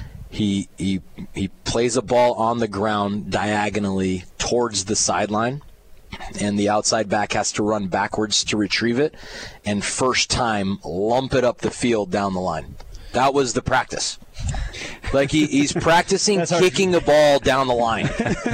He he he plays a ball on the ground diagonally towards the sideline, and the outside back has to run backwards to retrieve it, and first time lump it up the field down the line. That was the practice. Like he, he's practicing kicking the ball down the line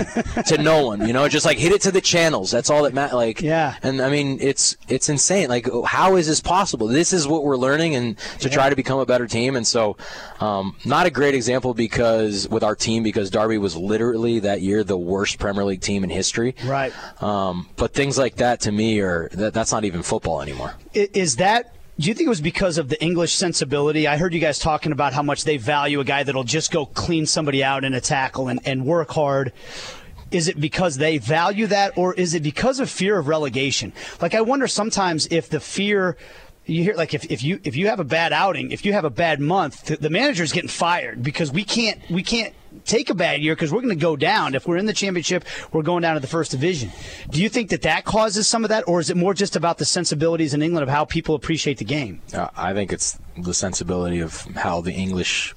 to no one, you know, just like hit it to the channels. That's all that matters. Like, yeah. And I mean, it's it's insane. Like, how is this possible? This is what we're learning, and to yeah. try to become a better team. And so, um, not a great example because with our team, because Derby was literally that year the worst Premier League team in history. Right. Um, but things like that to me are that, that's not even football anymore. Is that? Do you think it was because of the English sensibility? I heard you guys talking about how much they value a guy that'll just go clean somebody out in a tackle and, and work hard. Is it because they value that, or is it because of fear of relegation? Like, I wonder sometimes if the fear you hear, like if, if you if you have a bad outing, if you have a bad month, the, the manager's getting fired because we can't we can't take a bad year because we're going to go down. If we're in the championship, we're going down to the first division. Do you think that that causes some of that, or is it more just about the sensibilities in England of how people appreciate the game? Uh, I think it's the sensibility of how the English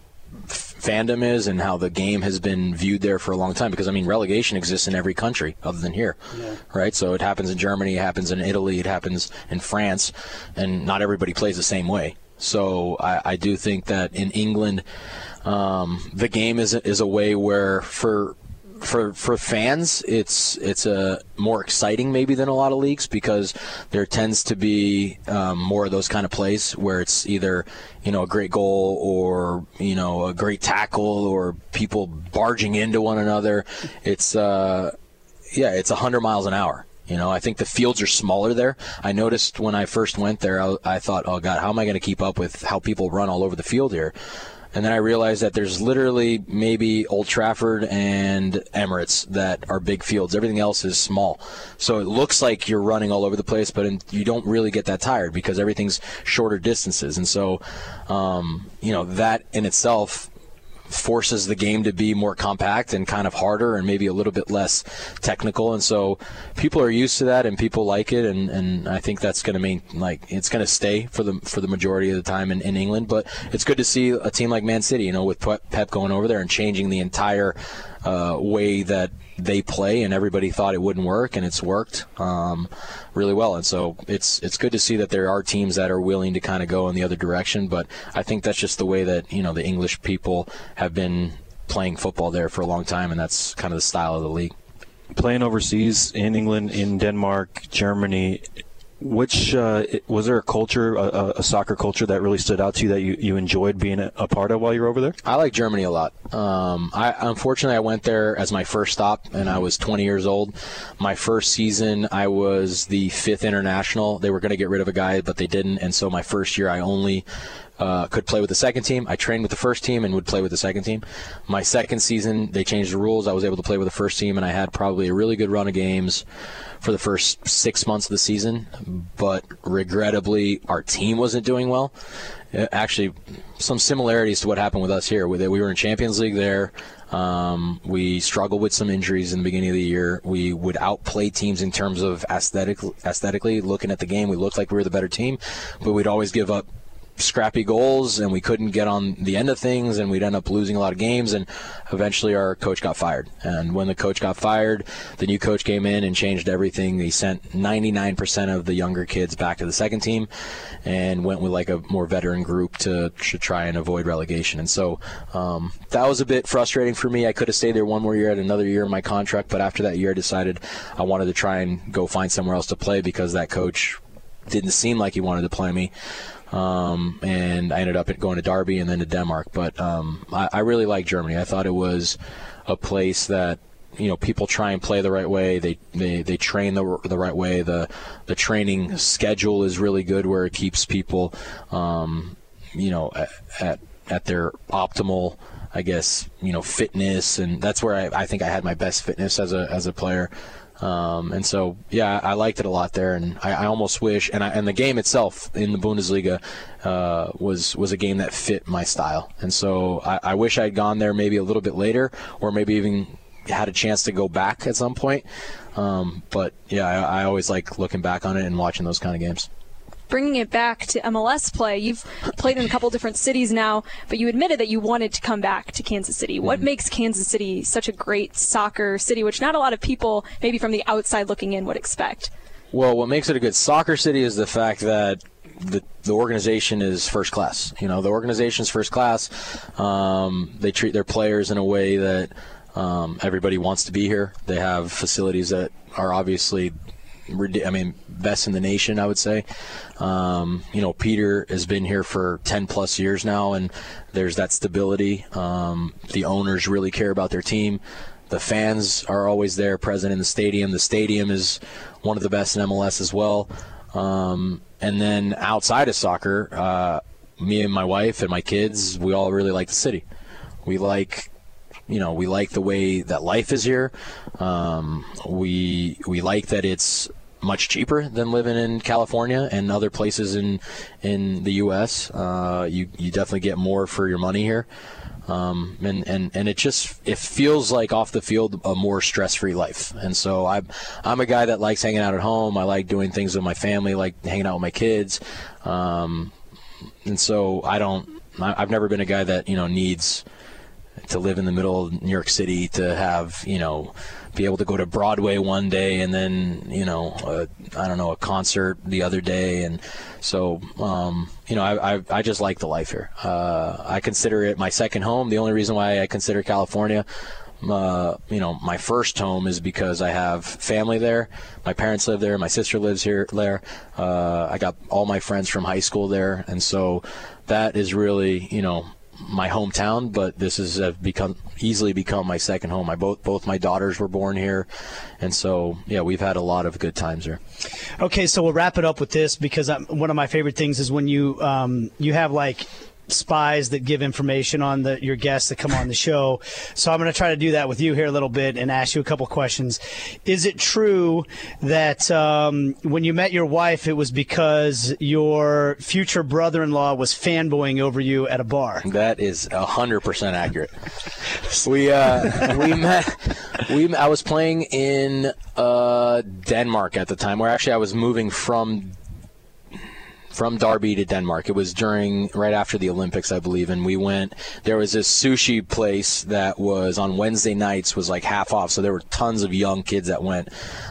fandom is and how the game has been viewed there for a long time, because I mean relegation exists in every country other than here, yeah. right? So it happens in Germany, it happens in Italy, it happens in France, and not everybody plays the same way. So I, I do think that in England, um, the game is is a way where for for for fans it's it's a more exciting maybe than a lot of leagues, because there tends to be um, more of those kind of plays where it's either you know a great goal or you know a great tackle or people barging into one another. It's uh, yeah, it's a hundred miles an hour. You know, I think the fields are smaller there. I noticed when I first went there, I, I thought, oh, God, how am I going to keep up with how people run all over the field here? And then I realized that there's literally maybe Old Trafford and Emirates that are big fields. Everything else is small. So it looks like you're running all over the place, but in, you don't really get that tired because everything's shorter distances. And so, um, you know, that in itself forces the game to be more compact and kind of harder and maybe a little bit less technical. And so people are used to that and people like it. And, and I think that's going to mean like it's going to stay for the for the majority of the time in, in England. But it's good to see a team like Man City, you know, with Pep going over there and changing the entire uh, way that they play, and everybody thought it wouldn't work, and it's worked um, really well. And so it's it's good to see that there are teams that are willing to kind of go in the other direction. But I think that's just the way that, you know, the English people have been playing football there for a long time, and that's kind of the style of the league. Playing overseas in England, in Denmark, Germany, which uh, was there a culture, a, a soccer culture that really stood out to you that you, you enjoyed being a, a part of while you were over there? I like Germany a lot. Um, I unfortunately I went there as my first stop, and I was twenty years old. My first season, I was the fifth international. They were going to get rid of a guy, but they didn't, and so my first year, I only Uh, could play with the second team. I trained with the first team and would play with the second team. My second season, they changed the rules. I was able to play with the first team, and I had probably a really good run of games for the first six months of the season. But regrettably, our team wasn't doing well. Actually, some similarities to what happened with us here. We were in Champions League there. Um, we struggled with some injuries in the beginning of the year. We would outplay teams in terms of aesthetic, aesthetically. Looking at the game, we looked like we were the better team, but we'd always give up scrappy goals, and we couldn't get on the end of things, and we'd end up losing a lot of games, and eventually our coach got fired. And when the coach got fired, the new coach came in and changed everything. He sent ninety-nine percent of the younger kids back to the second team and went with like a more veteran group to, to try and avoid relegation. And so um, that was a bit frustrating for me. I could have stayed there one more year, at another year in my contract, but after that year I decided I wanted to try and go find somewhere else to play because that coach didn't seem like he wanted to play me. Um, and I ended up going to Derby and then to Denmark. But um, I, I really like Germany. I thought it was a place that, you know, people try and play the right way. They they, they train the the right way. The the training schedule is really good, where it keeps people, um, you know, at, at at their optimal, I guess, you know, fitness. And that's where I, I think I had my best fitness as a as a player. Um, and so, yeah, I liked it a lot there, and I, I almost wish, and, I, and the game itself in the Bundesliga uh, was was a game that fit my style. And so I, I wish I had gone there maybe a little bit later, or maybe even had a chance to go back at some point. Um, but, yeah, I, I always like looking back on it and watching those kind of games. Bringing it back to M L S play, you've played in a couple different cities now, but you admitted that you wanted to come back to Kansas City. Mm-hmm. What makes Kansas City such a great soccer city, which not a lot of people, maybe from the outside looking in, would expect? Well, what makes it a good soccer city is the fact that the, the organization is first class. You know, the organization's first class. Um, they treat their players in a way that um, everybody wants to be here. They have facilities that are obviously, I mean, best in the nation, I would say. Um, you know, Peter has been here for ten plus years now, and there's that stability. Um, the owners really care about their team. The fans are always there, present in the stadium. The stadium is one of the best in M L S as well. Um, and then outside of soccer, uh, me and my wife and my kids, we all really like the city. We like, you know, we like the way that life is here. Um, we we like that it's much cheaper than living in California and other places in in the U S. Uh, you you definitely get more for your money here, um, and and and it just it feels like off the field a more stress-free life. And so I'm I'm a guy that likes hanging out at home. I like doing things with my family, like hanging out with my kids, um, and so I don't. I've never been a guy that you know needs to live in the middle of New York City to have, you know, be able to go to Broadway one day and then, you know, a, I don't know, a concert the other day. And so, um, you know, I, I, I just like the life here. Uh, I consider it my second home. The only reason why I consider California, uh, you know, my first home is because I have family there. My parents live there. My sister lives here there. Uh, I got all my friends from high school there. And so that is really, you know, my hometown, but this has uh, become easily become my second home. I both both my daughters were born here, and so yeah, we've had a lot of good times here. Okay, so we'll wrap it up with this because I'm, one of my favorite things is when you um, you have like spies that give information on the your guests that come on the show. So I'm going to try to do that with you here a little bit and ask you a couple questions. Is it true that um, when you met your wife, it was because your future brother-in-law was fanboying over you at a bar? That is one hundred percent accurate. We uh, we met. We I was playing in uh, Denmark at the time, where actually I was moving from from Derby to Denmark. It was during right after the Olympics, I believe, and we went. There was this sushi place that was on Wednesday nights, was like half off, so there were tons of young kids that went.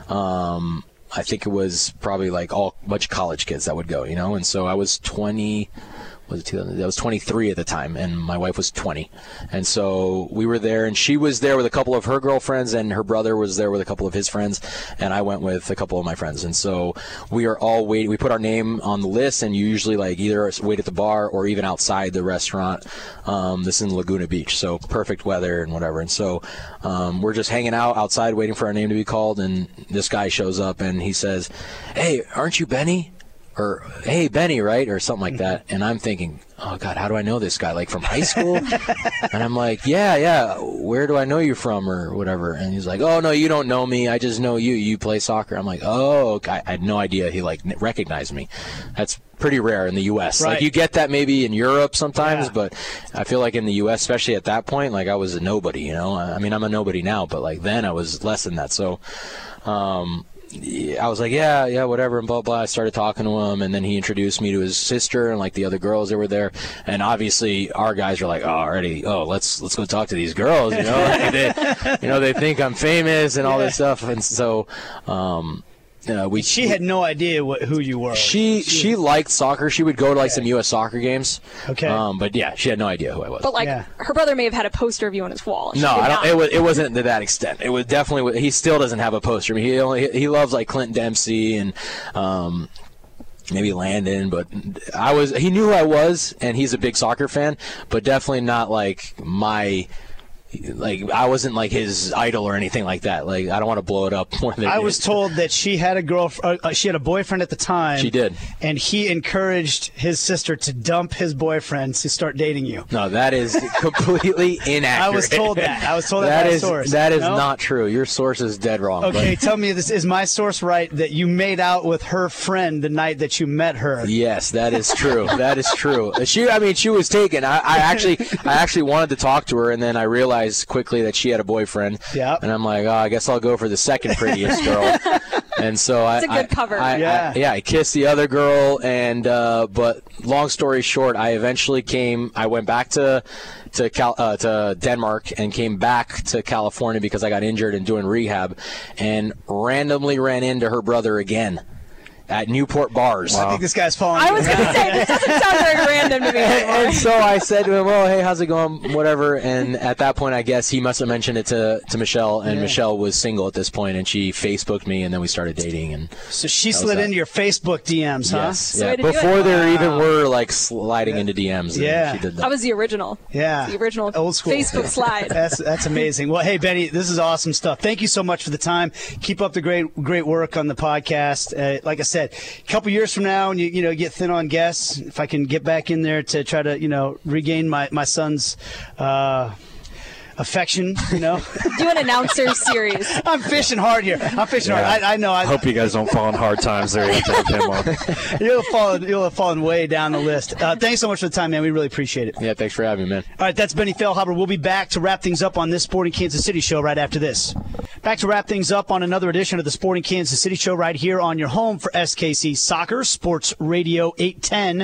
Um, I think it was probably like all a bunch of college kids that would go, you know. And so I was twenty. Was it two thousand? I was twenty-three at the time, and my wife was twenty. And so we were there, and she was there with a couple of her girlfriends, and her brother was there with a couple of his friends, and I went with a couple of my friends. And so we are all waiting. We put our name on the list, and you usually like either wait at the bar or even outside the restaurant. Um, this is in Laguna Beach, so perfect weather and whatever. And so um, we're just hanging out outside waiting for our name to be called, and this guy shows up, and he says, "Hey, aren't you Benny?" Or, "Hey, Benny," right? Or something like that. And I'm thinking, oh, God, how do I know this guy? Like, from high school? And I'm like, yeah, yeah, where do I know you from or whatever? And he's like, oh, no, you don't know me. I just know you. You play soccer. I'm like, oh, okay. I had no idea he, like, recognized me. That's pretty rare in the U S Right. Like, you get that maybe in Europe sometimes, yeah. But I feel like in the U S, especially at that point, like, I was a nobody, you know? I mean, I'm a nobody now, but, like, then I was less than that. So, um... I was like, yeah, yeah, whatever, and blah, blah. I started talking to him, and then he introduced me to his sister and, like, the other girls that were there. And obviously our guys are like, oh, already, oh, let's let's go talk to these girls, you know. Like they, you know, they think I'm famous and all this stuff. And so um, uh, we she had no idea what, who you were. She she, she liked soccer. She would go to, like, okay. some U S soccer games. Okay. Um, but, yeah, she had no idea who I was. But, like, yeah. her brother may have had a poster of you on his wall. No, I don't, it, was, it wasn't to that extent. It was definitely – he still doesn't have a poster. I mean, he only he loves, like, Clint Dempsey and um, maybe Landon. But I was – he knew who I was, and he's a big soccer fan, but definitely not, like, my – like, I wasn't like his idol or anything like that. Like, I don't want to blow it up more than I it was is. told that she had a girl. Uh, she had a boyfriend at the time. She did, and he encouraged his sister to dump his boyfriend to start dating you. No, that is completely inaccurate. I was told that. I was told that, that by is, a source. That is no? not true. Your source is dead wrong. Okay, but. Tell me, this is my source right that you made out with her friend the night that you met her? Yes, that is true. That is true. She, I mean, she was taken. I, I actually, I actually wanted to talk to her, and then I realized quickly that she had a boyfriend. Yeah. And I'm like, oh, I guess I'll go for the second prettiest girl. And so it's I, a good I, cover. I, yeah. I, yeah, I kissed the other girl, and uh, but long story short, I eventually came. I went back to to Cal, uh, to Denmark and came back to California because I got injured and doing rehab, and randomly ran into her brother again at Newport Bars. Wow. I think this guy's falling. I was going to say, this doesn't sound very random to me anymore. And so I said to him, well, hey, how's it going? Whatever. And at that point, I guess he must have mentioned it to, to Michelle, and yeah. Michelle was single at this point, and she Facebooked me, and then we started dating. And so she slid into your Facebook D Ms, huh? Yes. Yeah. Before there wow. even were, like, sliding yeah. into D Ms. Yeah. She did that. I was the original. Yeah. The original old school Facebook slide. That's that's amazing. Well, hey, Benny, this is awesome stuff. Thank you so much for the time. Keep up the great great work on the podcast. Uh, like I said, a couple years from now, and you you know get thin on guests, if I can get back in there to try to you know regain my my son's uh, affection, you know. Do an announcer series. I'm fishing hard here. I'm fishing yeah. hard. I, I know. I hope you guys don't fall in hard times there. You have him on. You'll fall. You'll have fallen way down the list. Uh, thanks so much for the time, man. We really appreciate it. Yeah, thanks for having me, man. All right, that's Benny Feilhaber. We'll be back to wrap things up on this Sporting Kansas City show right after this. Back to wrap things up on another edition of the Sporting Kansas City show right here on your home for S K C Soccer, Sports Radio eight ten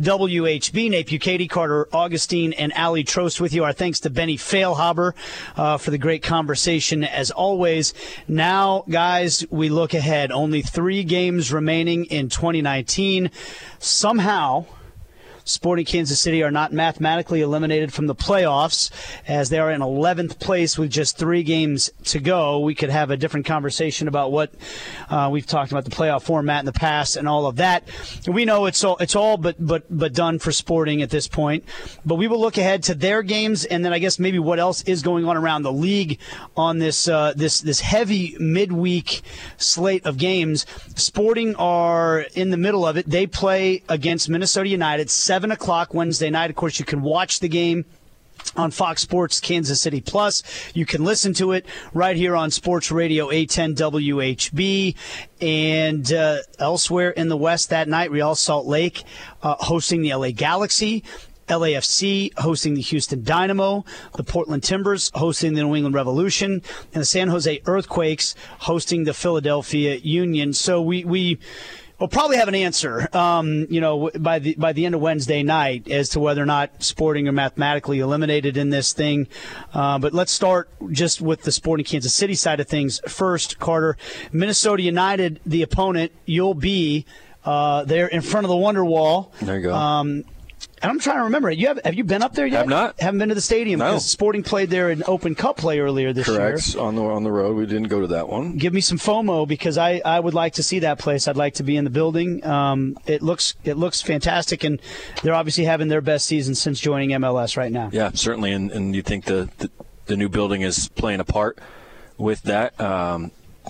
W H B. Nate Bukaty, Carter Augustine, and Ali Trost with you. Our thanks to Benny Feilhaber uh, for the great conversation as always. Now, guys, we look ahead. Only three games remaining in twenty nineteen. Somehow, Sporting Kansas City are not mathematically eliminated from the playoffs as they are in eleventh place with just three games to go. We could have a different conversation about what uh, we've talked about the playoff format in the past and all of that. We know it's all it's all but but but done for Sporting at this point. But we will look ahead to their games and then I guess maybe what else is going on around the league on this uh, this this heavy midweek slate of games. Sporting are in the middle of it. They play against Minnesota United seven seven o'clock Wednesday night. Of course, you can watch the game on Fox Sports Kansas City Plus. You can listen to it right here on Sports Radio eight ten W H B. And uh, elsewhere in the West that night, Real Salt Lake uh, hosting the L A Galaxy. L A F C hosting the Houston Dynamo, the Portland Timbers hosting the New England Revolution, and the San Jose Earthquakes hosting the Philadelphia Union. So we we will probably have an answer, um, you know, by the by the end of Wednesday night as to whether or not Sporting are mathematically eliminated in this thing. Uh, but let's start just with the Sporting Kansas City side of things first. Carter, Minnesota United, the opponent, you'll be uh, there in front of the Wonder Wall. There you go. Um, And I'm trying to remember it. You have have you been up there yet? Have not. Haven't been to the stadium No. because Sporting played there in Open Cup play earlier this Correct. year. On the on the road, we didn't go to that one. Give me some FOMO because I, I would like to see that place. I'd like to be in the building. Um, it looks it looks fantastic, and they're obviously having their best season since joining M L S right now. Yeah, certainly. And, and you think the, the the new building is playing a part with that? Um,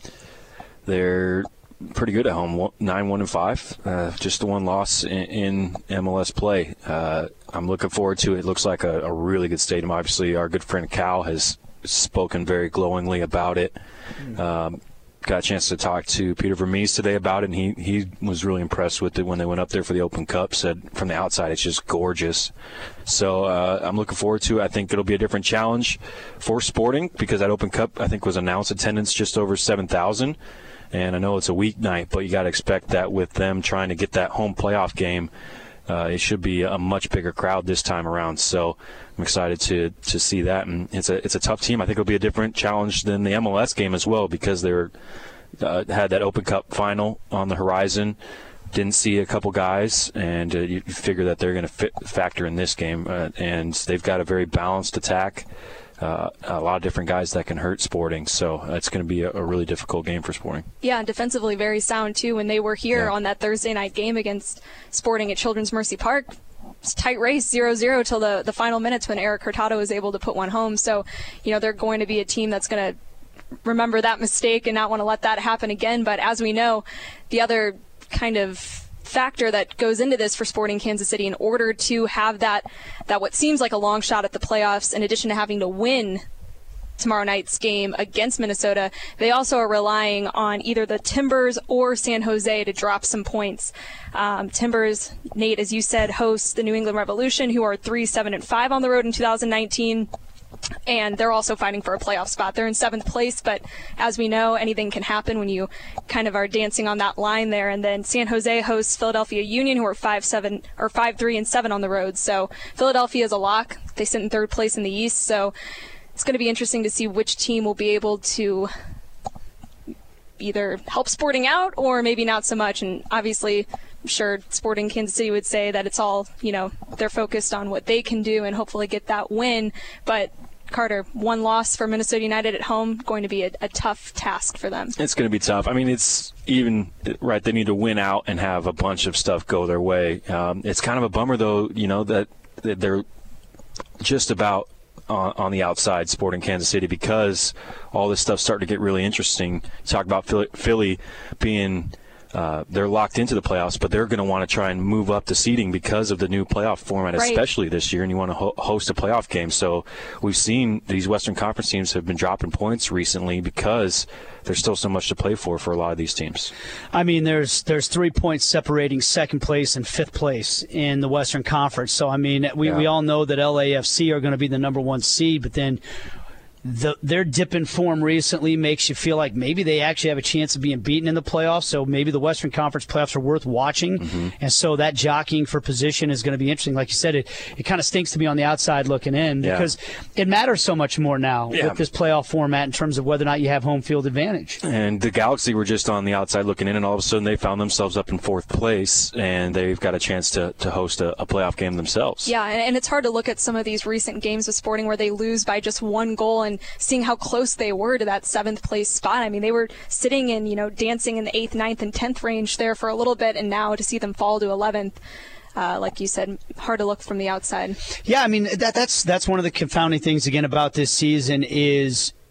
they're pretty good at home, nine one and five, uh, just the one loss in, in M L S play. Uh, I'm looking forward to it. It looks like a, a really good stadium. Obviously, our good friend Cal has spoken very glowingly about it. Um, got a chance to talk to Peter Vermees today about it, and he, he was really impressed with it when they went up there for the Open Cup. Said from the outside it's just gorgeous. So uh, I'm looking forward to it. I think it'll be a different challenge for Sporting because that Open Cup, I think, was announced attendance just over seven thousand. And I know it's a weeknight, but you got to expect that with them trying to get that home playoff game, uh, it should be a much bigger crowd this time around. So I'm excited to to see that. And it's a it's a tough team. I think it'll be a different challenge than the M L S game as well because they were, uh, had that Open Cup final on the horizon. Didn't see a couple guys, and uh, you figure that they're going to factor in this game. Uh, and they've got a very balanced attack. Uh, a lot of different guys that can hurt Sporting, so it's going to be a, a really difficult game for Sporting. Yeah, and defensively very sound, too. When they were here yeah. on that Thursday night game against Sporting at Children's Mercy Park, it's tight race, zero zero till the, the final minutes when Eric Hurtado was able to put one home. So, you know, they're going to be a team that's going to remember that mistake and not want to let that happen again. But as we know, the other kind of factor that goes into this for Sporting Kansas City in order to have that that what seems like a long shot at the playoffs, in addition to having to win tomorrow night's game against Minnesota, they also are relying on either the Timbers or San Jose to drop some points. Um, Timbers, Nate, as you said, hosts the New England Revolution, who are three seven and five on the road in two thousand nineteen. And they're also fighting for a playoff spot. They're in seventh place, but as we know, anything can happen when you kind of are dancing on that line there. And then San Jose hosts Philadelphia Union, who are five seven or five three and seven on the road. So Philadelphia is a lock. They sit in third place in the East. So it's going to be interesting to see which team will be able to either help Sporting out or maybe not so much. And obviously, I'm sure Sporting Kansas City would say that it's all, you know, they're focused on what they can do and hopefully get that win. But Carter, one loss for Minnesota United at home, going to be a, a tough task for them. It's going to be tough. I mean, it's even, right, they need to win out and have a bunch of stuff go their way. Um, it's kind of a bummer, though, you know, that, that they're just about on, on the outside, Sporting Kansas City, because all this stuff's starting to get really interesting. Talk about Philly, Philly being uh, they're locked into the playoffs, but they're going to want to try and move up the seeding because of the new playoff format, right. especially this year, and you want to ho- host a playoff game. So we've seen these Western Conference teams have been dropping points recently because there's still so much to play for for a lot of these teams. I mean, there's there's three points separating second place and fifth place in the Western Conference. So, I mean, we, yeah. we all know that L A F C are going to be the number one seed, but then The, their dip in form recently makes you feel like maybe they actually have a chance of being beaten in the playoffs. So maybe the Western Conference playoffs are worth watching. Mm-hmm. And so that jockeying for position is going to be interesting. Like you said, it, it kind of stinks to be on the outside looking in yeah. because it matters so much more now yeah. with this playoff format in terms of whether or not you have home field advantage. And the Galaxy were just on the outside looking in, and all of a sudden they found themselves up in fourth place, and they've got a chance to, to host a, a playoff game themselves. Yeah, and, and it's hard to look at some of these recent games of Sporting where they lose by just one goal and seeing how close they were to that seventh place spot. I mean, they were sitting in, you know, dancing in the eighth, ninth, and tenth range there for a little bit, and now to see them fall to eleventh, uh, like you said, hard to look from the outside. Yeah, I mean, that, that's that's one of the confounding things again about this season is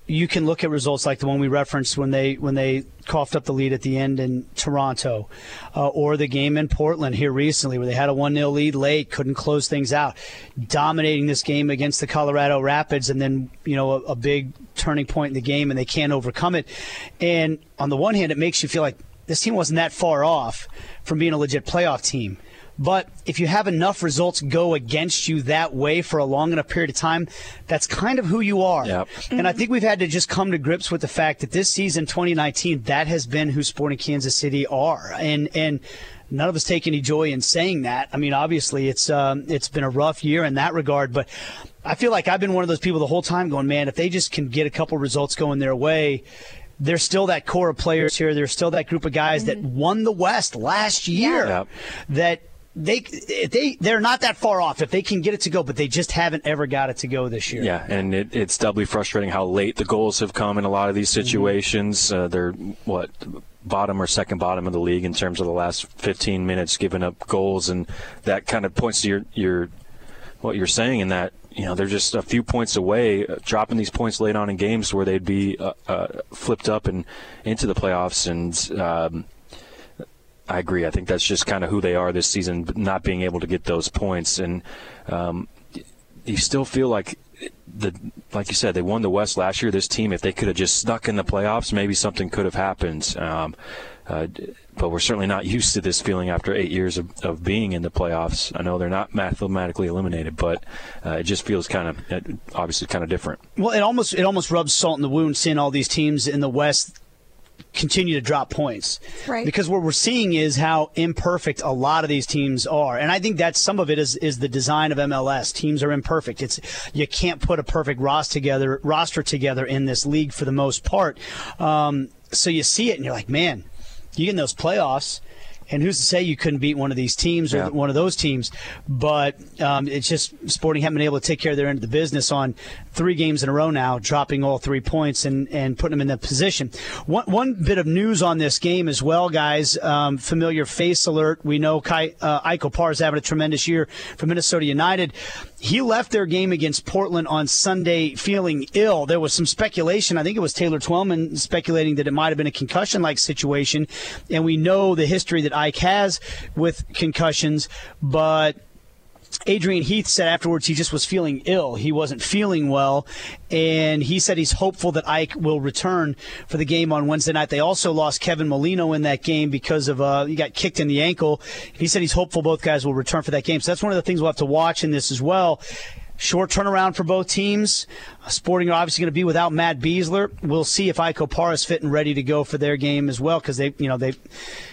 you can look at results like the one we referenced when they when they coughed up the lead at the end in Toronto, uh, or the game in Portland here recently where they had a one nil lead late, couldn't close things out, dominating this game against the Colorado Rapids, and then, you know, a, a big turning point in the game, and they can't overcome it. And on the one hand, it makes you feel like this team wasn't that far off from being a legit playoff team. But if you have enough results go against you that way for a long enough period of time, that's kind of who you are. Yep. And I think we've had to just come to grips with the fact that this season, twenty nineteen, that has been who Sporting Kansas City are. And and none of us take any joy in saying that. I mean, obviously, it's um, it's been a rough year in that regard. But I feel like I've been one of those people the whole time going, man, if they just can get a couple results going their way, there's still that core of players here. There's still that group of guys mm-hmm. that won the West last year yeah. that – They they they're not that far off if they can get it to go, but they just haven't ever got it to go this year. Yeah, and it, it's doubly frustrating how late the goals have come in a lot of these situations. Mm-hmm. Uh, they're what bottom or second bottom of the league in terms of the last fifteen minutes giving up goals, and that kind of points to your your what you're saying in that, you know, they're just a few points away, uh, dropping these points late on in games where they'd be uh, uh, flipped up and into the playoffs. And um, I agree. I think that's just kind of who they are this season, not being able to get those points. And um, you still feel like, the, like you said, they won the West last year. This team, if they could have just stuck in the playoffs, maybe something could have happened. Um, uh, but we're certainly not used to this feeling after eight years of, of being in the playoffs. I know they're not mathematically eliminated, but uh, it just feels kind of, uh, obviously kind of different. Well, it almost it almost rubs salt in the wound seeing all these teams in the West continue to drop points. Right. Because what we're seeing is how imperfect a lot of these teams are. And I think that some of it is, is the design of M L S. Teams are imperfect. It's you can't put a perfect roster together roster together in this league for the most part. Um, so you see it and you're like, man, you get in those playoffs, and who's to say you couldn't beat one of these teams or yeah. one of those teams? But um, it's just Sporting haven't been able to take care of their end of the business on three games in a row now, dropping all three points and, and putting them in that position. One, one bit of news on this game as well, guys. Um, familiar face alert. We know Kai, uh, Ike Opara is having a tremendous year for Minnesota United. He left their game against Portland on Sunday feeling ill. There was some speculation. I think it was Taylor Twellman speculating that it might have been a concussion-like situation. And we know the history that Ike has with concussions, but Adrian Heath said afterwards he just was feeling ill. He wasn't feeling well, and he said he's hopeful that Ike will return for the game on Wednesday night. They also lost Kevin Molino in that game because of uh, he got kicked in the ankle. He said he's hopeful both guys will return for that game. So that's one of the things we'll have to watch in this as well. Short turnaround for both teams. Sporting are obviously going to be without Matt Besler. We'll see if Ike Opara is fit and ready to go for their game as well, because they, you know, they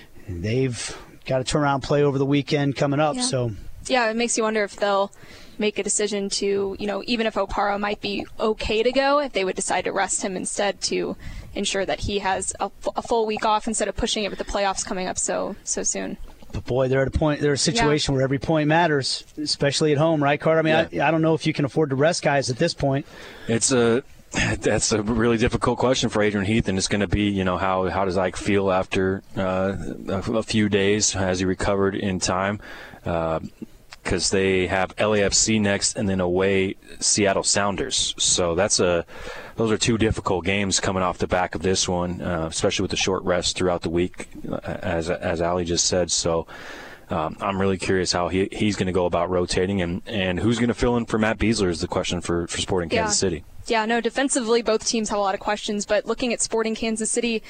they've got a turnaround play over the weekend coming up. Yeah. So. Yeah, it makes you wonder if they'll make a decision to, you know, even if Opara might be okay to go, if they would decide to rest him instead to ensure that he has a, a full week off instead of pushing it with the playoffs coming up so so soon. But boy, they're at a point. They're a situation yeah. where every point matters, especially at home, right, Carter? I mean, yeah. I, I don't know if you can afford to rest guys at this point. It's a that's a really difficult question for Adrian Heath, and it's going to be, you know, how how does Ike feel after uh, a, a few days? Has he recovered in time? Because uh, they have L A F C next, and then away Seattle Sounders. So that's a those are two difficult games coming off the back of this one, uh, especially with the short rest throughout the week, as as Ali just said. So um, I'm really curious how he he's going to go about rotating, and, and who's going to fill in for Matt Besler is the question for, for Sporting yeah. Kansas City. Yeah, no, defensively both teams have a lot of questions, but looking at Sporting Kansas City,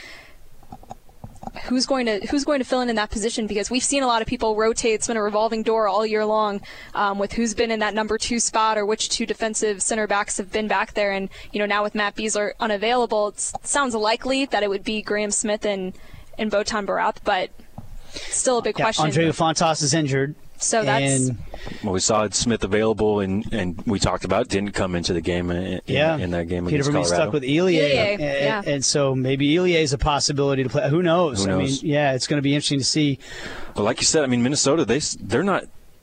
who's going to who's going to fill in in that position? Because we've seen a lot of people rotate. It's been a revolving door all year long um, with who's been in that number two spot or which two defensive center backs have been back there. And, you know, now with Matt Besler unavailable, it sounds likely that it would be Graham Smith and, and Botan Barath, but still a big yeah, question. Andre Fontas is injured. So that's and, well, we saw Smith available, and, and we talked about didn't come into the game in, yeah. in that game Peter against Vermees Colorado. stuck with Elie, Elie, and, yeah. and so maybe Elie is a possibility to play. Who knows? Who knows? I mean, yeah, it's going to be interesting to see. But like you said, I mean, Minnesota, they they're not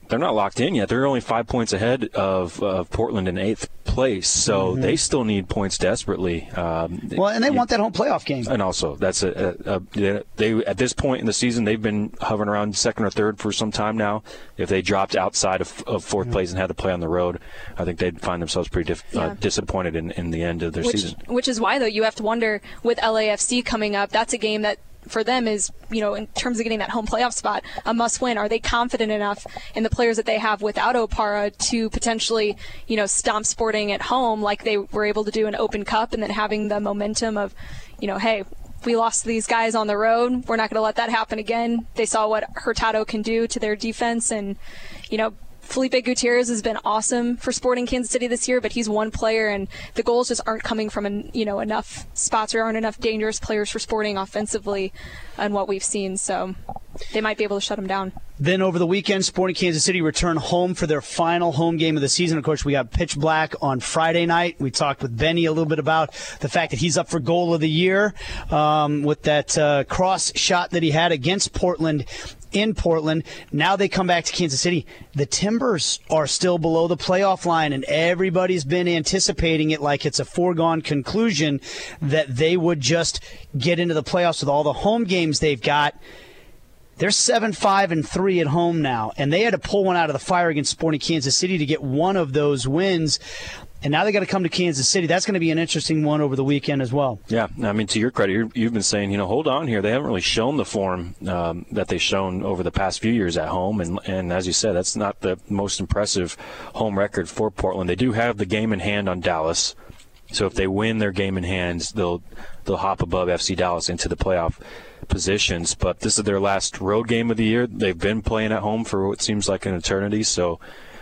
they're not locked in yet. They're only five points ahead of, of Portland in eighth place, so mm-hmm. they still need points desperately. Um, well, and they you, want that home playoff game. And also, that's a, a, a they at this point in the season, they've been hovering around second or third for some time now. If they dropped outside of, of fourth mm-hmm. place and had to play on the road, I think they'd find themselves pretty dif- yeah. uh, disappointed in, in the end of their which, season. Which is why, though, you have to wonder with L A F C coming up, that's a game that for them is, you know, in terms of getting that home playoff spot, a must-win. Are they confident enough in the players that they have without Opara to potentially, you know, stomp Sporting at home like they were able to do in Open Cup, and then having the momentum of, you know, hey, we lost these guys on the road. We're not going to let that happen again. They saw what Hurtado can do to their defense, and, you know, Felipe Gutierrez has been awesome for Sporting Kansas City this year, but he's one player, and the goals just aren't coming from, you know, enough spots, or aren't enough dangerous players for Sporting offensively on what we've seen. So they might be able to shut him down. Then over the weekend, Sporting Kansas City returned home for their final home game of the season. Of course, we got Pitch Black on Friday night. We talked with Benny a little bit about the fact that he's up for goal of the year um, with that uh, cross shot that he had against Portland in Portland. Now they come back to Kansas City. The Timbers are still below the playoff line, and everybody's been anticipating it like it's a foregone conclusion that they would just get into the playoffs with all the home games they've got. They're seven five and three at home now, and they had to pull one out of the fire against Sporting Kansas City to get one of those wins. And now they got to come to Kansas City. That's going to be an interesting one over the weekend as well. Yeah, I mean, to your credit, you're, you've been saying, you know, hold on here. They haven't really shown the form um, that they've shown over the past few years at home. And, and as you said, that's not the most impressive home record for Portland. They do have the game in hand on Dallas. So if they win their game in hand, they'll they'll hop above F C Dallas into the playoff positions. But this is their last road game of the year. They've been playing at home for what seems like an eternity. So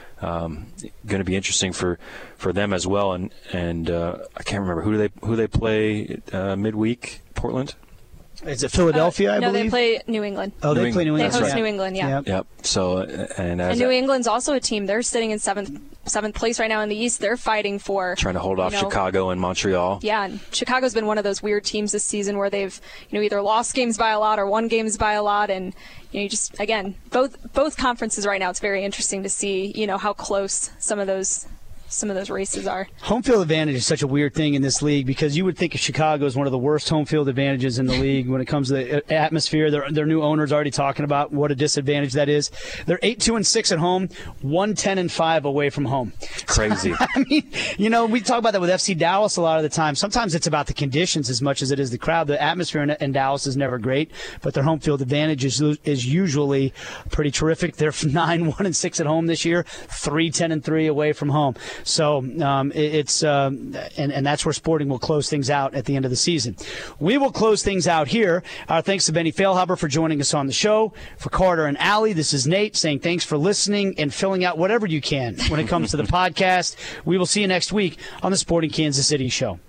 um, going to be interesting for, for them as well. And and uh, I can't remember who do they who they play uh, midweek. Portland. Is it Philadelphia? Uh, I no, believe. they play New England. Oh, they New play New England. They host right. New England. Yeah. Yep. Yep. So and as and New England's also a team. They're sitting in seventh seventh place right now in the East. They're fighting for trying to hold off know, Chicago and Montreal. Yeah, and Chicago's been one of those weird teams this season where they've, you know, either lost games by a lot or won games by a lot, and you know, you just again both both conferences right now. It's very interesting to see, you know, how close some of those. some of those races are. Home field advantage is such a weird thing in this league because you would think of Chicago as one of the worst home field advantages in the league when it comes to the atmosphere. Their, their new owner's already talking about what a disadvantage that is. They're eight two and six at home, one ten and five away from home. Crazy. I mean, you know, we talk about that with F C Dallas a lot of the time. Sometimes it's about the conditions as much as it is the crowd. The atmosphere in, in Dallas is never great, but their home field advantage is, is usually pretty terrific. They're nine one and six at home this year, three ten and three away from home. So um, it, it's um, and, and that's where Sporting will close things out at the end of the season. We will close things out here. Our thanks to Benny Feilhaber for joining us on the show. For Carter and Allie, this is Nate saying thanks for listening and filling out whatever you can when it comes to the podcast. We will see you next week on the Sporting Kansas City Show.